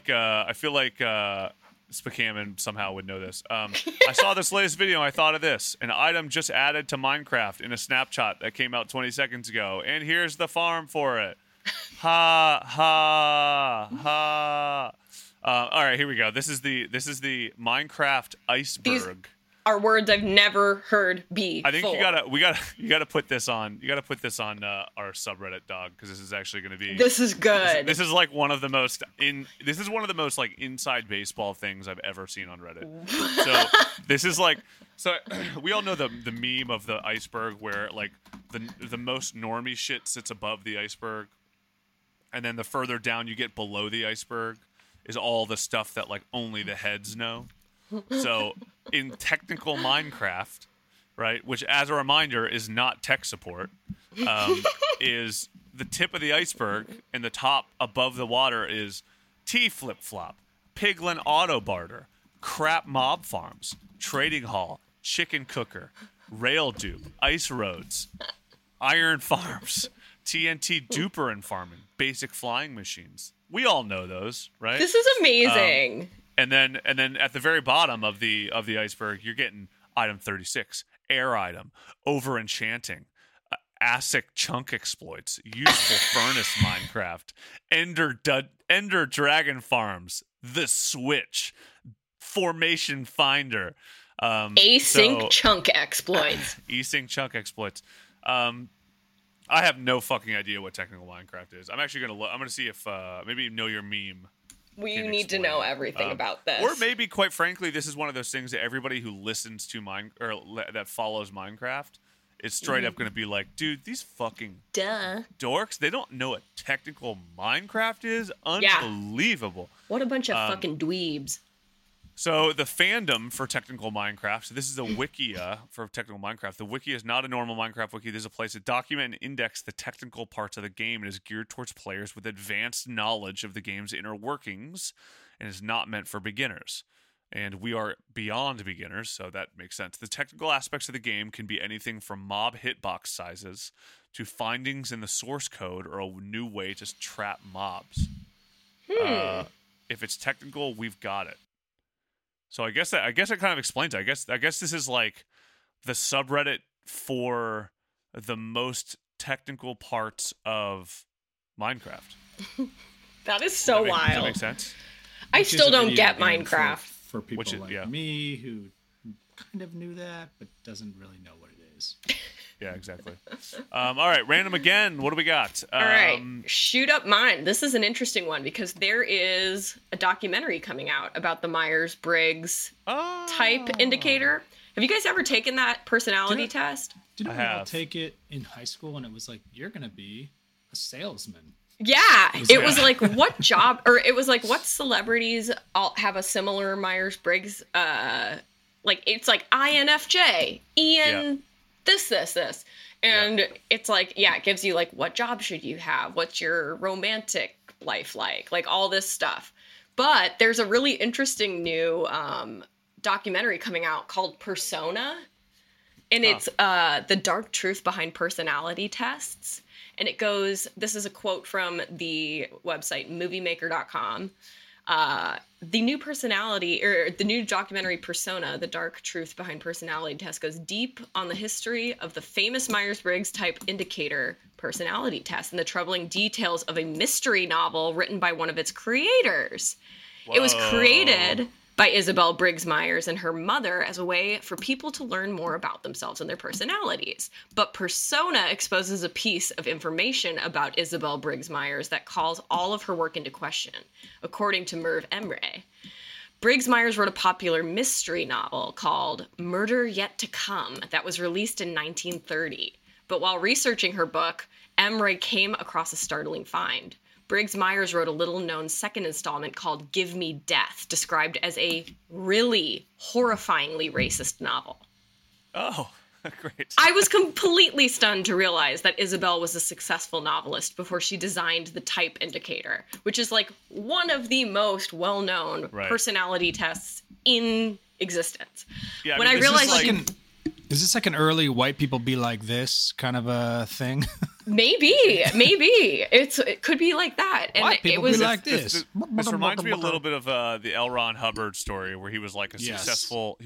Spakaman somehow would know this. I saw this latest video and I thought of this. An item just added to Minecraft in a snapshot that came out 20 seconds ago. And here's the farm for it. Ha, ha, ha. All right, here we go. This is the Minecraft iceberg. These are words I've never heard before. I think you gotta put this on. You gotta put this on our subreddit, dog, because this is actually gonna be. This is good. This is like one of the most like inside baseball things I've ever seen on Reddit. So this is like we all know the meme of the iceberg where like the most normie shit sits above the iceberg, and then the further down you get below the iceberg is all the stuff that like only the heads know. So in technical Minecraft, right, which as a reminder is not tech support, is the tip of the iceberg and the top above the water is T flip-flop, Piglin auto barter, crap mob farms, trading hall, chicken cooker, rail dupe, ice roads, iron farms, TNT duper and farming, basic flying machines. We all know those, right? This is amazing. And then at the very bottom of the iceberg, you're getting item 36, air item, over enchanting, ASIC chunk exploits, useful furnace Minecraft, Ender Dragon Farms, the Switch, Formation Finder, async chunk exploits. Async chunk exploits. I have no fucking idea what technical Minecraft is. I'm actually gonna look. I'm gonna see if maybe Know Your Meme. We need to know everything about this. Or maybe, quite frankly, this is one of those things that everybody who listens to that follows Minecraft is straight up going to be like, dude, these fucking dorks, they don't know what technical Minecraft is? Unbelievable. What a bunch of fucking dweebs. So the fandom for technical Minecraft, so this is a wikia for technical Minecraft. The wiki is not a normal Minecraft wiki. There's a place to document and index the technical parts of the game and is geared towards players with advanced knowledge of the game's inner workings and is not meant for beginners. And we are beyond beginners, so that makes sense. The technical aspects of the game can be anything from mob hitbox sizes to findings in the source code or a new way to trap mobs. If it's technical, we've got it. So I guess it kind of explains it. I guess this is like the subreddit for the most technical parts of Minecraft. That is so wild. Does that make sense? I still don't get Minecraft. For people me who kind of knew that, but doesn't really know what it is. Yeah, exactly. All right, random again. What do we got? All right, shoot up mine. This is an interesting one because there is a documentary coming out about the Myers-Briggs type indicator. Have you guys ever taken that personality test? Didn't we all take it in high school and it was like, you're going to be a salesman? Yeah, it was like what job, or it was like what celebrities all have a similar Myers-Briggs, like it's like INFJ, Ian, this. And it's like, it gives you like what job should you have? What's your romantic life like all this stuff. But there's a really interesting new documentary coming out called Persona. And it's the dark truth behind personality tests. And it goes, this is a quote from the website moviemaker.com. The new personality, or the new documentary Persona, the dark truth behind personality test, goes deep on the history of the famous Myers-Briggs type indicator personality test and the troubling details of a mystery novel written by one of its creators. Whoa. It was created by Isabel Briggs Myers and her mother as a way for people to learn more about themselves and their personalities. But Persona exposes a piece of information about Isabel Briggs Myers that calls all of her work into question, according to Merv Emre. Briggs Myers wrote a popular mystery novel called Murder Yet to Come that was released in 1930. But while researching her book, Emre came across a startling find. Briggs Myers wrote a little-known second installment called Give Me Death, described as a really horrifyingly racist novel. Oh, great. I was completely stunned to realize that Isabel was a successful novelist before she designed the type indicator, which is like one of the most well-known personality tests in existence. Yeah, when I realized... Is this like an early white people be like this kind of a thing? Maybe. It could be like that. And white people be like this. This reminds me a little bit of the L. Ron Hubbard story, where he was like a successful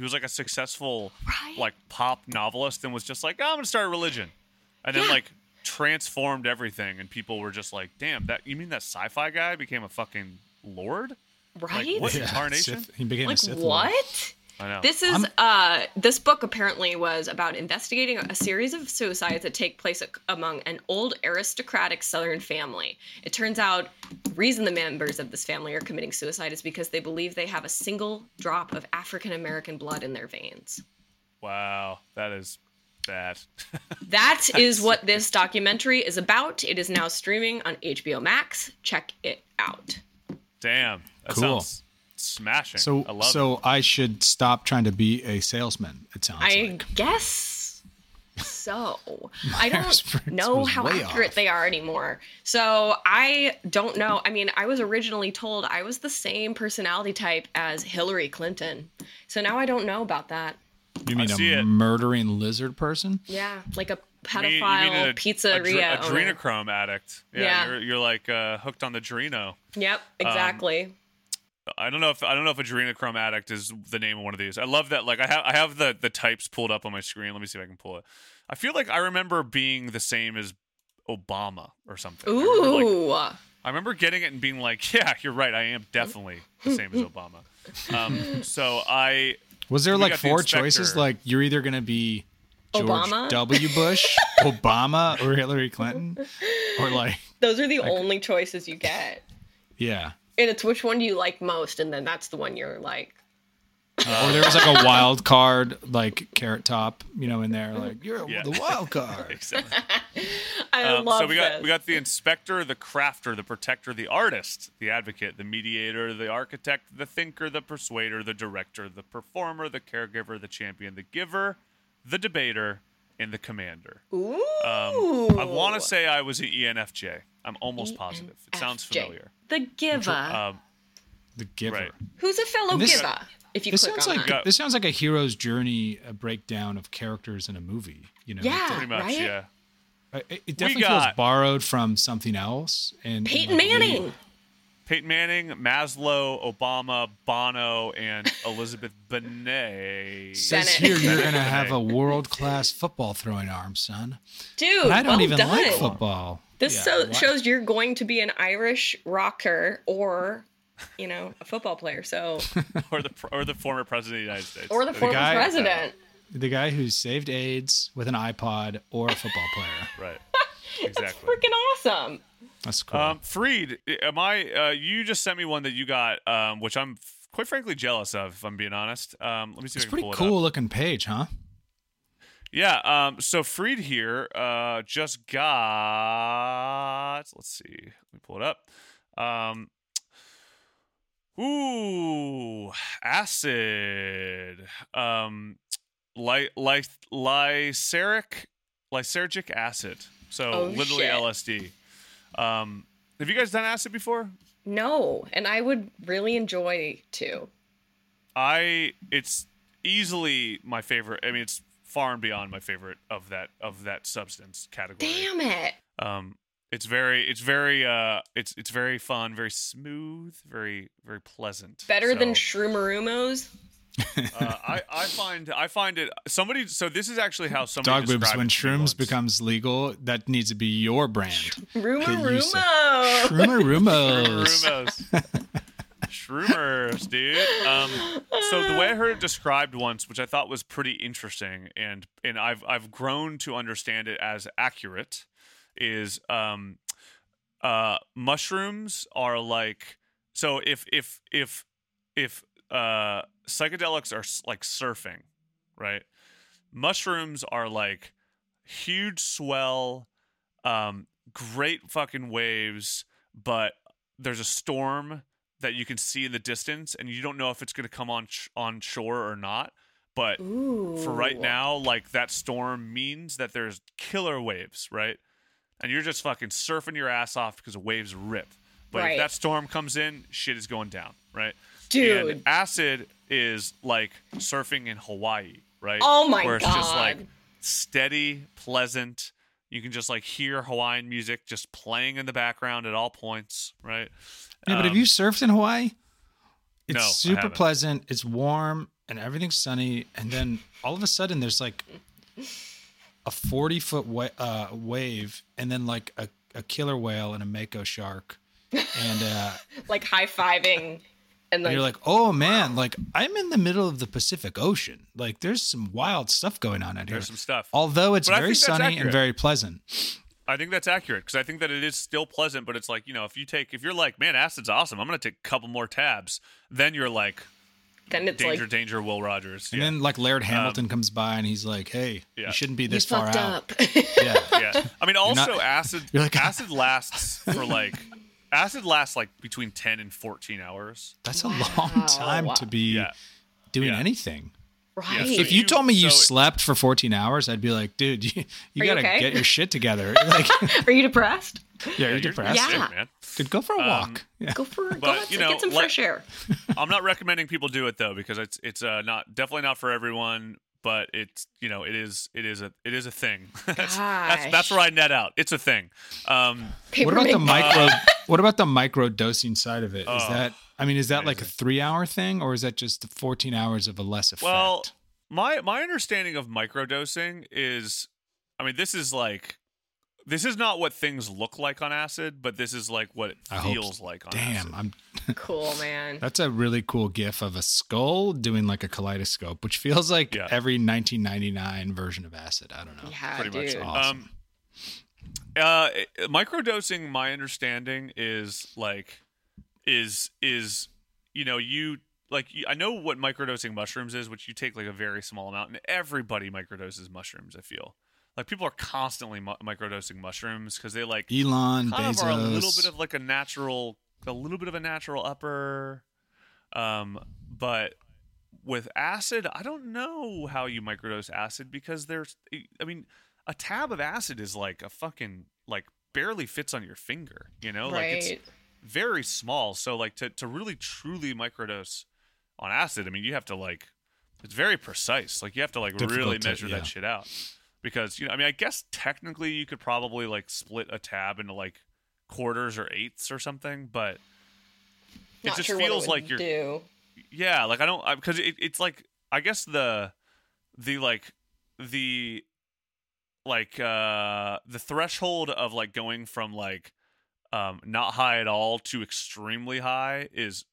like pop novelist and was just like, I'm gonna start a religion, and then like transformed everything, and people were just like, damn, that you mean that sci-fi guy became a fucking lord? Right? Like, what incarnation? He became a Sith what? Lord. I know. This is this book apparently was about investigating a series of suicides that take place among an old aristocratic Southern family. It turns out the reason the members of this family are committing suicide is because they believe they have a single drop of African American blood in their veins. Wow, that is bad. That is what this documentary is about. It is now streaming on HBO Max. Check it out. Damn, that cool. Sounds smashing. So I should stop trying to be a salesman, it sounds like. I guess so. I don't know how accurate they are anymore. So I don't know. I mean, I was originally told I was the same personality type as Hillary Clinton. So now I don't know about that. You mean a murdering lizard person? Yeah, like a pedophile pizzeria adrenochrome addict. Yeah. You're like hooked on the Dreno. Yep, exactly. I don't know if adrenochrome addict is the name of one of these. I love that. Like I have the types pulled up on my screen. Let me see if I can pull it. I feel like I remember being the same as Obama or something. I remember getting it and being like, yeah, you're right. I am definitely the same as Obama. So Was there we like got the 4 inspector. choices? Like you're either going to be George Obama? W. Bush, Obama, or Hillary Clinton, or like Those are the only choices you get. yeah. And it's which one do you like most, and then that's the one you're like. Or there was like a wild card, like Carrot Top, in there, like you're Yeah. the wild card. Exactly. I love So we this. got the inspector, the crafter, the protector, the artist, the advocate, the mediator, the architect, the thinker, the persuader, the director, the performer, the caregiver, the champion, the giver, the debater, and the commander. Ooh. I want to say I was an ENFJ. I'm almost positive. It sounds ENFJ. familiar. The giver. The giver. Right. Who's a fellow And this- giver? If you This click sounds on like that. this sounds like a hero's journey, a breakdown of characters in a movie. Yeah. Pretty much, Right? yeah. It definitely feels got- borrowed from something else. And Peyton Manning. Peyton Manning, Maslow, Obama, Bono, and Elizabeth Benet. Says Bennett. here you're gonna have a world-class football throwing arm, son. Dude, And I don't well even done. like football. This Yeah, shows you're going to be an Irish rocker or, a football player. So, or the former president of the United States. or the former guy- president. the guy who saved AIDS with an iPod or a football player. Right. That's Exactly. freaking awesome. That's cool. Freed, am I? You just sent me one that you got, which I'm quite frankly jealous of. If I'm being honest. Let me see it's if I a can pretty pull it cool up. looking page, huh? Yeah. So Freed here just got. Let's see. Let me pull it up. Acid. Lysergic acid. So Oh, literally shit. LSD. Have you guys done acid before? No, and I would really enjoy to. It's easily my favorite. I mean, it's far and beyond my favorite of that substance category. Damn it. It's very fun, very smooth, very pleasant. Better than So, Shroomerumos. I find it somebody. So this is actually how somebody Dog boobs. described When it to me shrooms once. becomes legal, that needs to be your brand. Rumor. Shroomerumos. Shroomers, dude. So the way I heard it described once, which I thought was pretty interesting, and I've grown to understand it as accurate, is mushrooms are like, so if psychedelics are like surfing, right? Mushrooms are like huge swell, great fucking waves, but there's a storm that you can see in the distance, and you don't know if it's going to come on shore or not. But for right now, like that storm means that there's killer waves, right? And you're just fucking surfing your ass off because the waves rip. But Right. if that storm comes in, shit is going down, right? Dude. And acid is like surfing in Hawaii, right? Oh my Where it's just like God. steady, pleasant. You can just like hear Hawaiian music just playing in the background at all points, right? Yeah, but have you surfed in Hawaii? It's No, I super haven't. pleasant. It's warm and everything's sunny. And then all of a sudden, there's like a 40-foot wave, and then like a killer whale and a mako shark, and Like high-fiving. And like, you're like, oh man, like I'm in the middle of the Pacific Ocean. Like there's some wild stuff going on out here. There's some stuff. Although it's But I very think that's sunny and accurate. very pleasant. I think that's accurate because I think that it is still pleasant, but it's like, if you're like, man, acid's awesome, I'm going to take a couple more tabs, then you're like, then it's danger, like, danger, Will Rogers. And then like Laird Hamilton comes by and he's like, hey, yeah. you shouldn't be you this far fucked out. up. Yeah. Yeah. I mean, also not- acid you're like- acid lasts for like acid lasts like between 10 and 14 hours. That's a long time to be Yeah. doing Yeah. anything. right. Yeah, so If you told me you so- slept for 14 hours, I'd be like, dude, you Are you gotta okay? get your shit together. Like, Are you depressed? yeah, Yeah, you're depressed. Yeah. sick, man. Dude, go for a walk. Yeah. Go for But, go get some like- fresh air. I'm not recommending people do it though because it's not definitely not for everyone, but it's it is a thing. that's Gosh. where I net out. It's a thing. What about the micro? What about the micro dosing side of it? Is that? I mean, is that like a 3-hour thing, or is that just 14 hours of a less effect? Well, my understanding of microdosing is I mean, this is not what things look like on acid, but this is like what it feels like on acid. Damn, Cool, man. that's a really cool gif of a skull doing like a kaleidoscope, which feels like every 1999 version of acid. I don't know. Yeah, Pretty dude. much. Awesome. Microdosing, my understanding is I know what microdosing mushrooms is, which you take like a very small amount, and everybody microdoses mushrooms. I feel like people are constantly microdosing mushrooms because they like Elon, kind Bezos. of are a little bit of like a natural upper. But with acid, I don't know how you microdose acid because a tab of acid is like a fucking like barely fits on your finger, like it's very small. So like to really truly microdose on acid, I mean, you have to like, it's very precise. Like you have to like really measure that shit out because, I guess technically you could probably like split a tab into like quarters or eighths or something, but Not it just sure feels what it like would you're, do. yeah, like because it's like, I guess the threshold of like going from like not high at all to extremely high is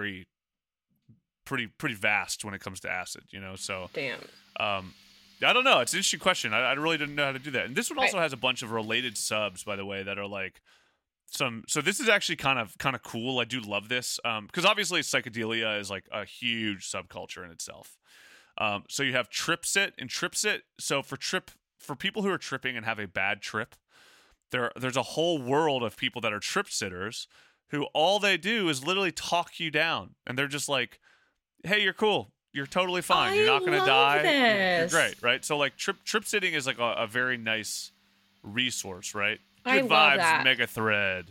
pretty vast when it comes to acid, so Damn. I don't know, it's an interesting question. I really didn't know how to do that. And this one also has a bunch of related subs, by the way, that are like so this is actually kind of cool. I do love this because obviously psychedelia is like a huge subculture in itself. So you have Tripsit and Tripsit. So for people who are tripping and have a bad trip, there's a whole world of people that are trip sitters who all they do is literally talk you down, and they're just like, "Hey, you're cool. You're totally fine. You're not gonna die. You're great, right?" So like trip sitting is like a very nice resource, right? I Good love vibes, that. mega thread.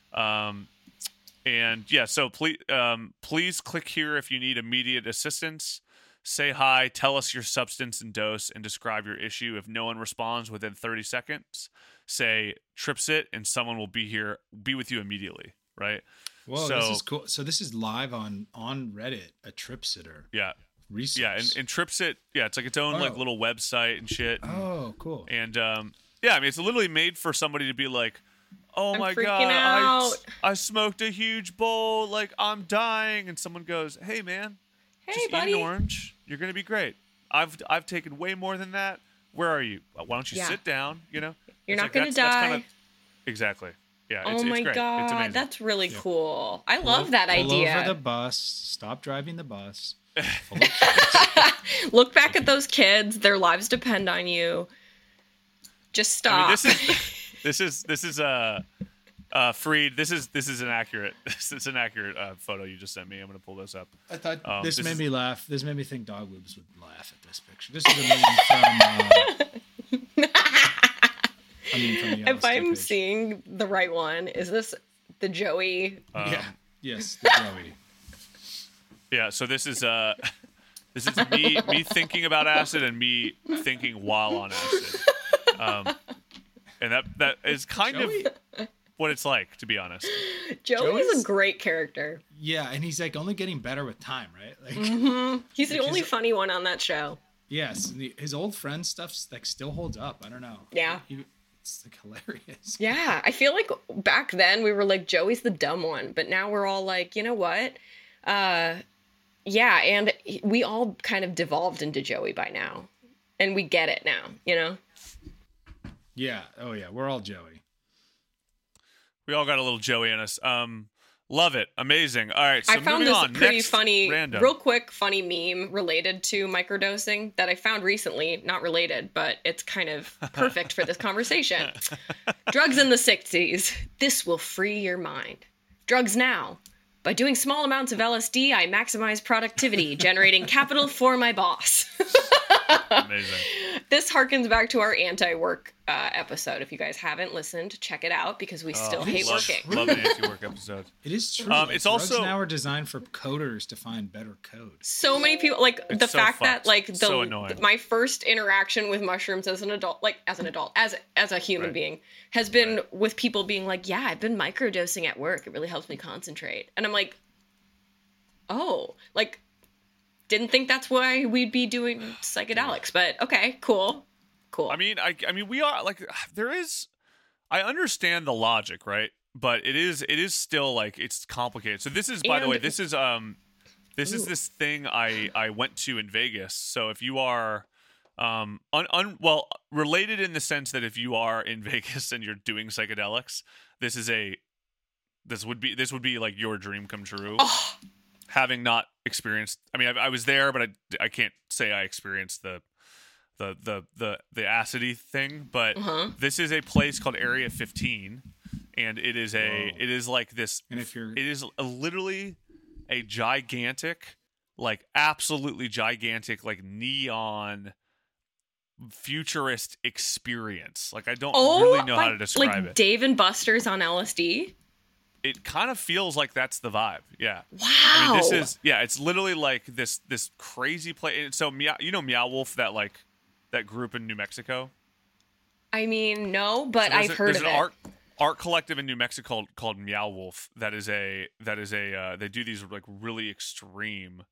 And yeah, so please click here if you need immediate assistance. Say hi, tell us your substance and dose, and describe your issue. If no one responds within 30 seconds, say Tripsit, and someone will be with you immediately, right? Whoa, this is cool. So this is live on Reddit, a trip sitter. Yeah. Resource. Yeah, and Tripsit, yeah, it's like its own like little website and shit. Oh, cool. And yeah, I mean, it's literally made for somebody to be like, "Oh I'm my freaking god, out. I smoked a huge bowl, like I'm dying," and someone goes, "Hey man, Hey, just buddy. eat an orange. You're gonna be great. I've taken way more than that. Where are you? Why don't you sit down? You're It's not like, gonna die. Exactly. Yeah. Oh It's my great. god, It's amazing. that's really cool. I love that Pull idea. over the bus. Stop driving the bus. Look back at those kids. Their lives depend on you. Just stop. I mean, this is Freed. This is an accurate. This is an accurate photo you just sent me. I'm gonna pull this up. I thought this this made is- me laugh. This made me think dog boobs would laugh at this picture. This is a meme from. From the if I'm LSD page. seeing the right one, is this the Joey? Yeah. Yes, the Joey. Yeah. So this is me thinking about acid and me thinking while on acid. And that is kind Joey? of what it's like, to be honest. Joey is Joey's- a great character. Yeah, and he's like only getting better with time, right? Like, He's the Which only is- funny one on that show. yes, and his old friend stuff's like still holds up. I don't know. Yeah. It's like hilarious. Yeah, I feel like back then we were like, Joey's the dumb one, but now we're all like, you know what? Yeah, and we all kind of devolved into Joey by now, and we get it now, Yeah. Oh yeah, we're all Joey. We all got a little Joey in us. Love it. Amazing. All right. So I found moving this on. pretty Next, funny, random. real quick, funny meme related to microdosing that I found recently. Not related, but it's kind of perfect for this conversation. Drugs in the 60s. This will free your mind. Drugs now. By doing small amounts of LSD, I maximize productivity, generating capital for my boss. Amazing. This harkens back to our anti-work episode. If you guys haven't listened, check it out because we still hate working. Love an anti-work episode. It is true. It's drugs also- now are designed for coders to find better code. So many people like the so fact that fucked. like So annoying. my first interaction with mushrooms as an adult, as a human being, has been with people being like, "Yeah, I've been microdosing at work. It really helps me concentrate." And I'm like, "Oh, didn't think that's why we'd be doing psychedelics, but okay, cool." Cool. I mean, we are like, I understand the logic, right? But it is still like it's complicated. So this is, by the way, this is this thing I went to in Vegas. So if you are well, related in the sense that if you are in Vegas and you're doing psychedelics, this would be like your dream come true. Oh. Having not experienced, I mean, I was there, but I can't say I experienced the acidy thing. But this is a place called Area 15, and it is like this. And if you're, it is literally a gigantic, like absolutely gigantic, like neon futurist experience. Like I don't really know how to describe it. Dave and Buster's on LSD. It kind of feels like that's the vibe. Yeah. Wow. I mean, this is it's literally like this crazy place. So you know Meow Wolf, that group in New Mexico. I mean, no, but So I've heard of it. There's an art collective in New Mexico called Meow Wolf. That is a they do these like really extreme.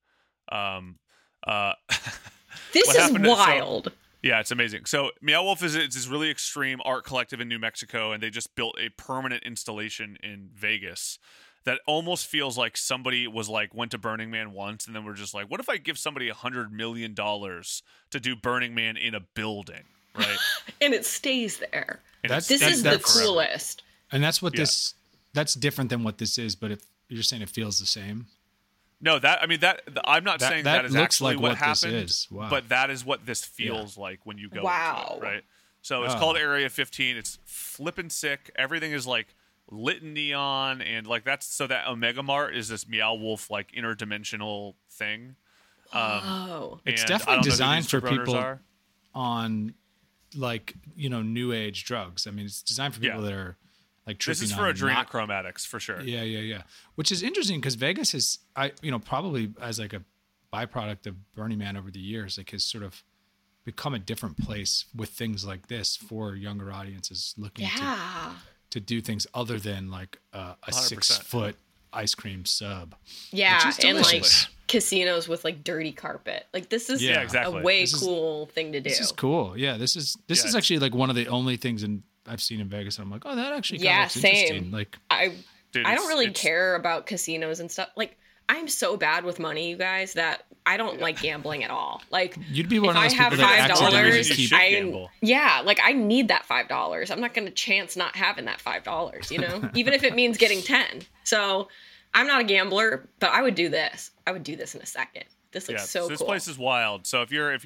This is wild. Yeah, it's amazing. So Meow Wolf is this really extreme art collective in New Mexico, and they just built a permanent installation in Vegas that almost feels like somebody was like went to Burning Man once, and then we're just like, what if I give somebody $100 million to do Burning Man in a building, right? And it stays there. And That's- This is the that's- coolest. and that's what that's different than what this is. But if you're saying it feels the same, No, I'm not saying that is looks actually like what this happened, is. Wow. but that is what this feels like when you go Wow. into it, right? So it's called Area 15. It's flippin' sick. Everything is like lit in neon, and like that Omega Mart is this Meow Wolf like interdimensional thing. Oh. It's And definitely I don't know who designed these for owners people are. on like new age drugs. I mean, it's designed for people that are like tripping. This is for on not- adrenochrome addicts for sure. Yeah. Which is interesting because Vegas is, probably as like a byproduct of Burning Man over the years, like has sort of become a different place with things like this for younger audiences looking to do things other than like a 100%. 6-foot ice cream sub. Yeah, Which is and like delicious. casinos with like dirty carpet. Like this is Yeah, exactly. a way This is- cool thing to do. This is cool. Yeah, this is Yeah. actually like one of the only things I've seen in Vegas. And I'm like, oh, that actually kind Yeah, of looks interesting. same. Like, Dude, I don't really it's- care about casinos and stuff. Like I'm so bad with money, you guys, that I don't like gambling at all. Like you'd be one if of those I have people that accidentally $5, just keep. like I need that $5. I'm not going to chance not having that $5. You know, even if it means getting 10. So I'm not a gambler, but I would do this. I would do this in a second. This looks so this cool. place is wild. So if you're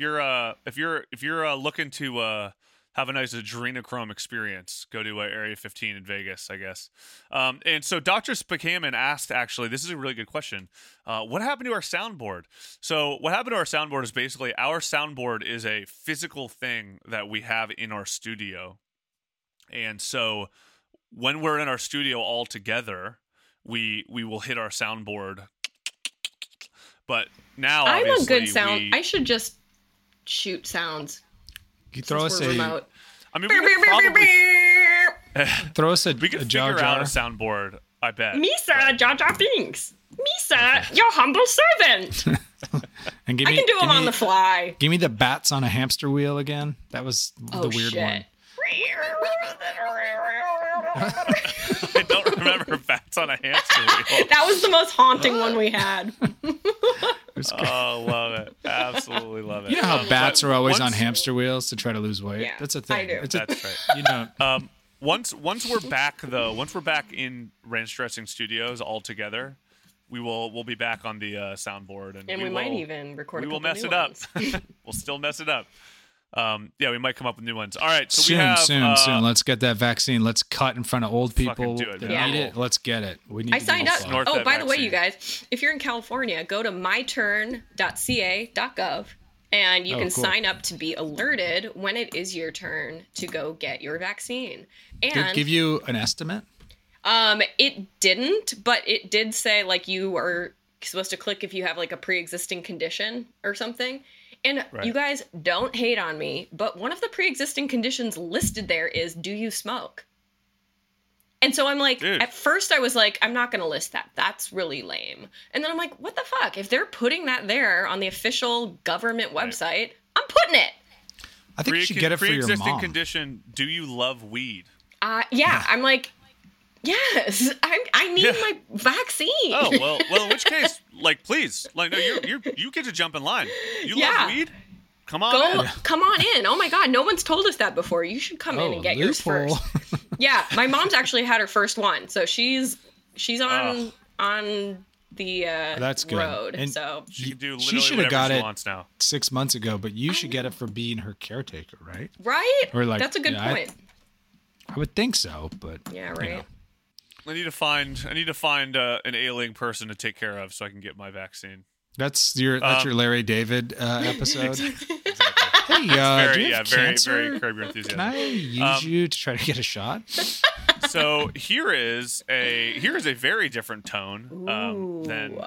looking to have a nice adrenochrome experience, go to Area 15 in Vegas, I guess. And so Dr. Spakaman asked, actually, this is a really good question. What happened to our soundboard? So what happened to our soundboard is basically our soundboard is a physical thing that we have in our studio. And so when we're in our studio all together, we will hit our soundboard. But now, I'm a obviously, good sound. I should just shoot sounds. You throw us We're a remote. I mean, we could probably throw us a we could jar figure out a jar. soundboard, I bet. Misa, Jar Jar Binks. Misa, your humble servant. And give I me, can do give them on me- the fly. Give me the bats on a hamster wheel again. That was the weird one. I don't remember bats on a hamster wheel. That was the most haunting one we had. Oh, love it. Absolutely love it. You know how bats are always on once- hamster wheels to try to lose weight? Yeah, That's a thing. I do. It's a, That's right. once Once we're back in Ranch Dressing Studios all together, we'll be back on the soundboard, and We might even record a we will couple mess new it up. ones. We'll still mess it up. Yeah, we might come up with new ones. All right, so soon, we have soon. Let's get that vaccine. Let's cut in front of old people do it, that man. need it. Let's get it. We need I to signed do up. this. North Oh, that by the way, vaccine. you guys, if you're in California, go to myturn.ca.gov and you Oh, can cool. sign up to be alerted when it is your turn to go get your vaccine. Did it And give you an estimate? it didn't, but it did say like you are supposed to click if you have like a pre-existing condition or something. And Right. you guys don't hate on me, but one of the pre-existing conditions listed there is, do you smoke? And so I'm like, Dude. at first I was like, I'm not going to list that. That's really lame. And then I'm like, what the fuck? If they're putting that there on the official government website, I'm putting it. I think you should get it for your Pre-existing mom. condition. Do you love weed? Yeah, I'm like, yes, I need my vaccine. Oh well. In which case, like, please, like, no, you get to jump in line. You Yeah. love weed? Come on in. Come on in. Oh my God, no one's told us that before. You should come in and get yours loophole. first. Yeah, my mom's actually had her first one, so she's on the That's good. road. And so She can do She literally should have whatever got she it wants now. 6 months ago, but you should get it for being her caretaker, right? right, Or like- that's a good yeah, point. I would think so, but Yeah, you right. know. I need to find an ailing person to take care of so I can get my vaccine. That's your Larry David episode. Hey, do Very, you have very, cancer? very Curb Your Can Enthusiasm. I use you to try to get a shot? So here is a very different tone than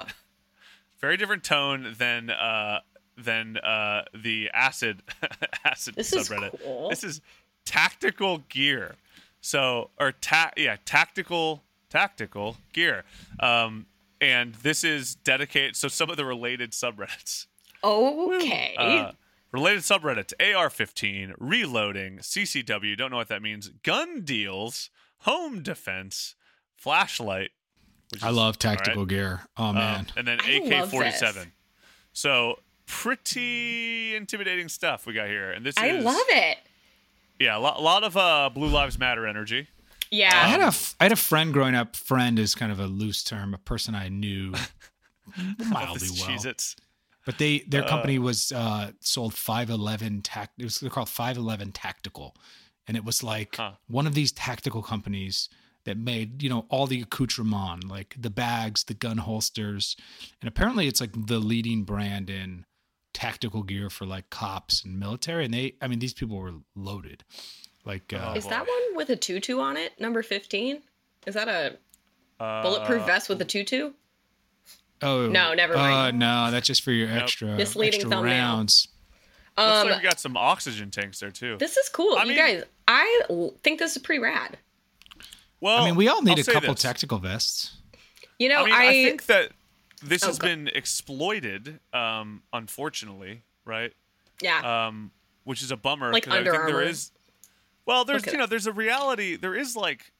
the acid This is subreddit. cool. This is tactical gear. So tactical gear. And this is dedicated. So some of the related subreddits. Okay. Related subreddits: AR-15, reloading, CCW. Don't know what that means. Gun deals, home defense, flashlight. Which I is- love tactical all right. gear. Oh man, And then I love AK-47. this. So pretty intimidating stuff we got here. And this I is love it. Yeah, a lot of Blue Lives Matter energy. Yeah. I had a friend growing up. Friend is kind of a loose term. A person I knew mildly This well. Cheez-Its. But their company was sold 511 they're called 511 Tactical, and it was like one of these tactical companies that made all the accoutrement, like the bags, the gun holsters, and apparently it's like the leading brand in tactical gear for like cops and military. And these people were loaded. Like Is that one with a tutu on it? Number 15? Is that a bulletproof vest with a tutu? oh No, never mind. no, that's just for your extra Misleading extra thumbnail. rounds. Looks like we got some oxygen tanks there too. This is cool. I You mean- guys, I think this is pretty rad. Well, I mean, we all need I'll a say couple this. tactical vests. I think that this has go- been exploited, unfortunately, right? Yeah. Which is a bummer. Like 'cause I Under think there Armour. is. Well, there's Look at there's a reality. There is like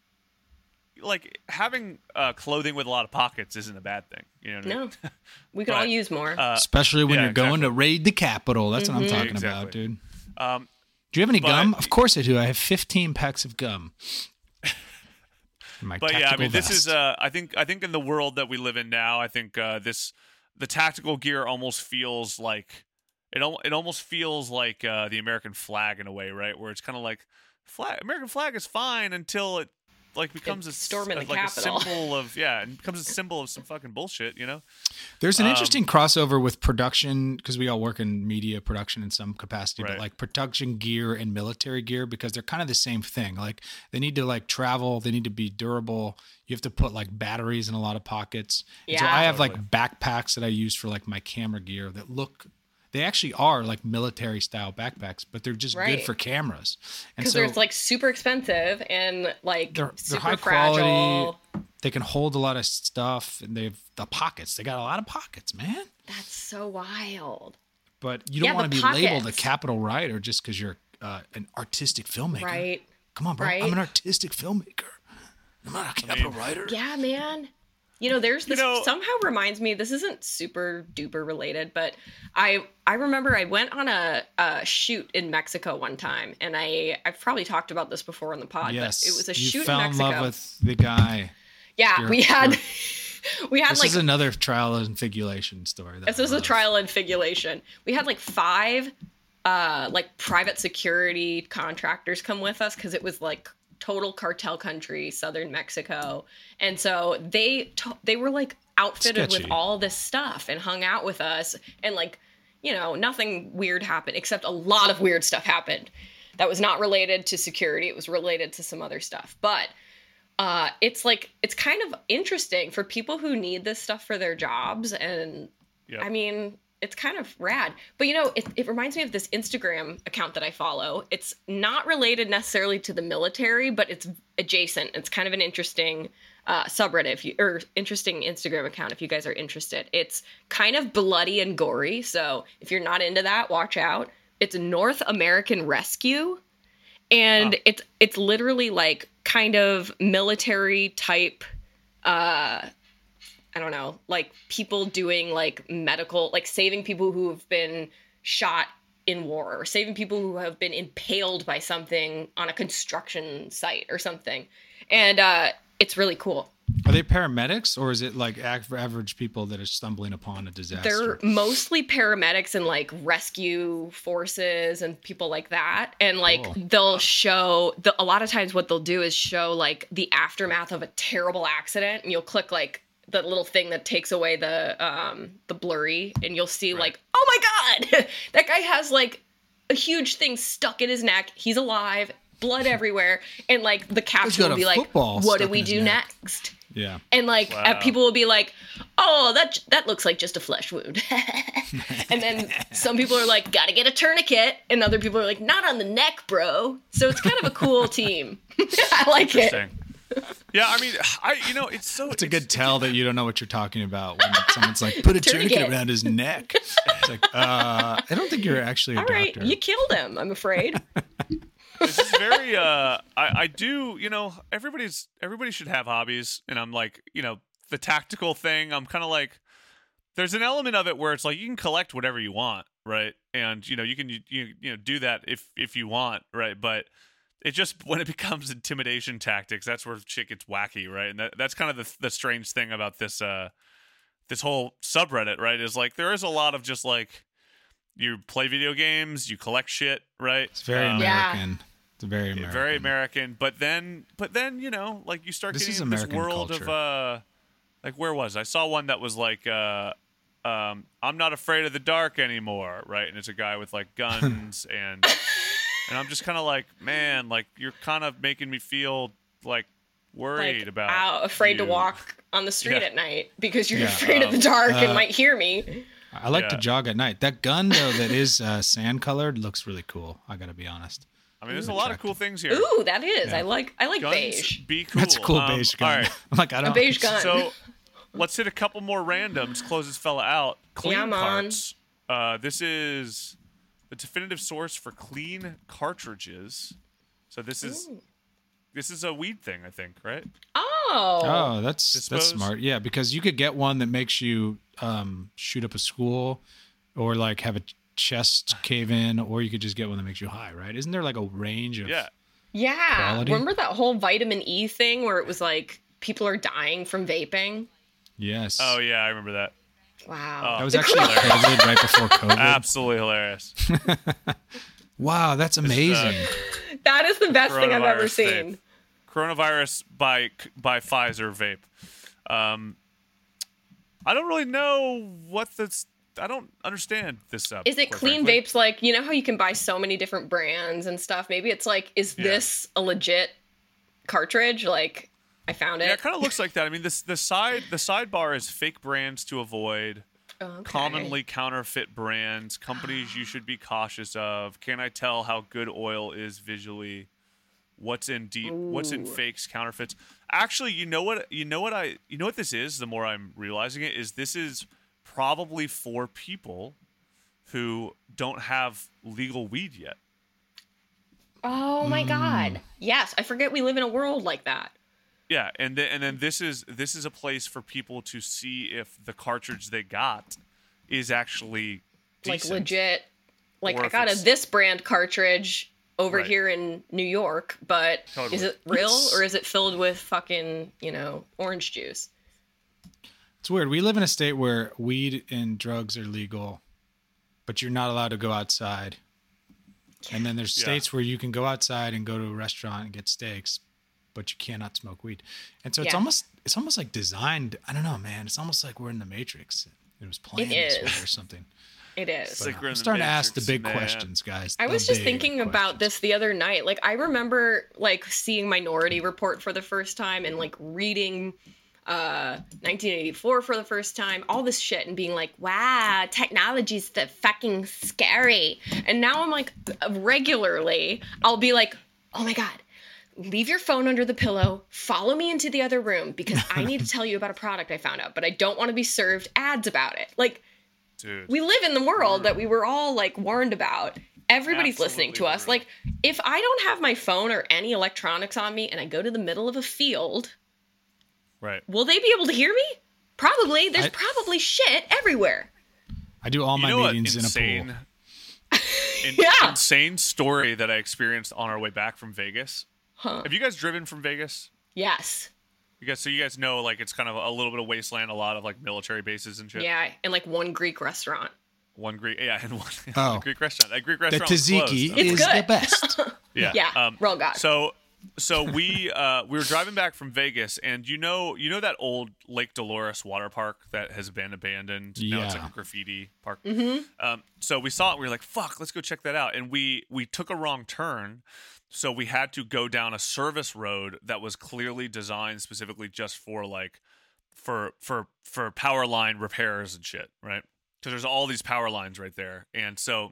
having clothing with a lot of pockets isn't a bad thing. You know what I mean? no. We could all But, use more. Especially when yeah, you're going exactly. to raid the Capitol. That's what I'm talking Exactly. about, dude. Um, Do you have any but- gum? Of course I do. I have 15 packs of gum. In my But yeah, I tactical mean, this is vest. I think in the world that we live in now, I think the tactical gear almost feels like it almost feels like the American flag in a way, right? Where it's kind of like American flag is fine until it like becomes a storming the like Capitol. a symbol of and becomes a symbol of some fucking bullshit, you know? There's an interesting crossover with production because we all work in media production in some capacity, but Right. like production gear and military gear because they're kind of the same thing. Like they need to like travel, they need to be durable. You have to put like batteries in a lot of pockets. And so Yeah. I have like backpacks that I use for like my camera gear that they actually are like military style backpacks, but they're just good Right. for cameras. And Because so they're like super expensive and like they're super high fragile. quality. They can hold a lot of stuff, and they've the pockets. They got a lot of pockets, man. That's so wild. But you don't Yeah, want the to be labeled a pockets. Capitol rioter just because you're an artistic filmmaker. Right. Come on, bro. Right. I'm an artistic filmmaker. I'm not a Capitol rioter. Yeah, man. There's this somehow reminds me, this isn't super duper related, but I remember I went on a shoot in Mexico one time, and I've probably talked about this before on the pod, Yes. but it was a you shoot fell in Mexico. in love with the guy. Yeah, we had This like is another trial and figulation story. this was a trial and figulation. We had like 5 like private security contractors come with us because it was like total cartel country, southern Mexico, and so they were like outfitted Sketchy. with all this stuff and hung out with us, and like nothing weird happened except a lot of weird stuff happened that was not related to security. It was related to some other stuff, but it's kind of interesting for people who need this stuff for their jobs, and Yep. I mean, it's kind of rad. But it reminds me of this Instagram account that I follow. It's not related necessarily to the military, but it's adjacent. It's kind of an interesting subreddit or interesting Instagram account if you guys are interested. It's kind of bloody and gory, so if you're not into that, watch out. it's North American Rescue, and it's literally like kind of military type. I don't know, like people doing like medical, like saving people who have been shot in war, or saving people who have been impaled by something on a construction site or something. And it's really cool. Are they paramedics, or is it like average people that are stumbling upon a disaster? They're mostly paramedics and like rescue forces and people like that. And like they'll show a lot of times what they'll do is show like the aftermath of a terrible accident, and you'll click like the little thing that takes away the blurry, and you'll see like, oh my God, that guy has like a huge thing stuck in his neck. He's alive, blood everywhere. And like the caption will be like, what do we do next? Yeah. And like people will be like, oh, that looks like just a flesh wound. And then some people are like, gotta get a tourniquet. And other people are like, not on the neck, bro. So it's kind of a cool team. I like it. Yeah, I mean, it's a good tell that you don't know what you're talking about when someone's like, put a tourniquet around his neck. It's like, I don't think you're actually a doctor. All right, you killed him, I'm afraid. This is very, I do, everybody should have hobbies. And I'm like, the tactical thing, I'm kind of like, there's an element of it where it's like, you can collect whatever you want, right? And, you can, do that if you want, right? But it just, when it becomes intimidation tactics, that's where shit gets wacky, right? And that's kind of the strange thing about this this whole subreddit, right? Is like there is a lot of just like you play video games, you collect shit, right? It's very American. Yeah. It's very American. Very American. But then like you start getting into this world culture. Of like where was I saw one that was like I'm not afraid of the dark anymore, right? And it's a guy with like guns and I'm just kind of like, man, like you're kind of making me feel like worried about afraid to walk on the street at night because you're afraid of the dark and might hear me. I like to jog at night. That gun though that is sand colored looks really cool. I gotta be honest. I mean, there's a lot of cool things here. Ooh, that is. Yeah. I like Guns, beige. Be cool. That's a cool beige gun. All right. I'm like, I don't. A beige gun. So let's hit a couple more randoms. Close this fella out. Clean carts. This is the definitive source for clean cartridges. So this is a weed thing, I think, right? Oh, that's smart. Yeah, because you could get one that makes you shoot up a school, or like have a chest cave in, or you could just get one that makes you high, right? Isn't there like a range of quality? Remember that whole vitamin E thing where it was like people are dying from vaping? Yes. Oh yeah, I remember that. Wow. That was actually COVID, right before COVID. Absolutely hilarious. Wow, that's amazing. That is the best thing I've ever seen. Vape. Coronavirus by Pfizer vape. I don't really know what this. I don't understand this. Is it clean vapes? Like, you know how you can buy so many different brands and stuff? Maybe it's like, is this a legit cartridge? Like, I found it. Yeah, it kind of looks like that. I mean, the sidebar is fake brands to avoid. Commonly counterfeit brands, companies you should be cautious of. Can I tell how good oil is visually? What's in fakes, counterfeits? Actually, you know what this is? The more I'm realizing it, is this is probably for people who don't have legal weed yet. Oh my God! Yes, I forget we live in a world like that. Yeah, and then this is a place for people to see if the cartridge they got is actually decent. Like legit. Like, I got this brand cartridge over here in New York, but is it real or is it filled with fucking, orange juice? It's weird. We live in a state where weed and drugs are legal, but you're not allowed to go outside. And then there's states where you can go outside and go to a restaurant and get steaks, but you cannot smoke weed. And so it's almost like designed. I don't know, man. It's almost like we're in the Matrix. It was planned this way or something. It is. But I'm starting to ask the big questions, guys. I was just thinking about this the other night. Like, I remember like seeing Minority Report for the first time and like reading 1984 for the first time, all this shit, and being like, wow, technology's the fucking scary. And now I'm like, regularly, I'll be like, oh my God, leave your phone under the pillow, follow me into the other room because I need to tell you about a product I found out, but I don't want to be served ads about it. Like, dude, we live in the world that we were all like warned about. Everybody's listening to Absolutely us. brutal. Like, if I don't have my phone or any electronics on me and I go to the middle of a field, Right. will they be able to hear me? Probably. There's probably shit everywhere. I do all my meetings in a pool. Yeah. Insane story that I experienced on our way back from Vegas. Huh. Have you guys driven from Vegas? Yes. So you guys know, like, it's kind of a little bit of wasteland, a lot of like military bases and shit. Yeah, and like one Greek restaurant. One Greek, and one Oh. Greek restaurant. That Greek The restaurant was tzatziki closed. is It's the good. best. Yeah. Yeah, real God. So we were driving back from Vegas, and you know that old Lake Dolores water park that has been abandoned. Now it's like Yeah. a graffiti park. Mm-hmm. So we saw it. We were like, "Fuck, let's go check that out." And we took a wrong turn, so we had to go down a service road that was clearly designed specifically just for like for power line repairs and shit, right? Because there's all these power lines right there, and so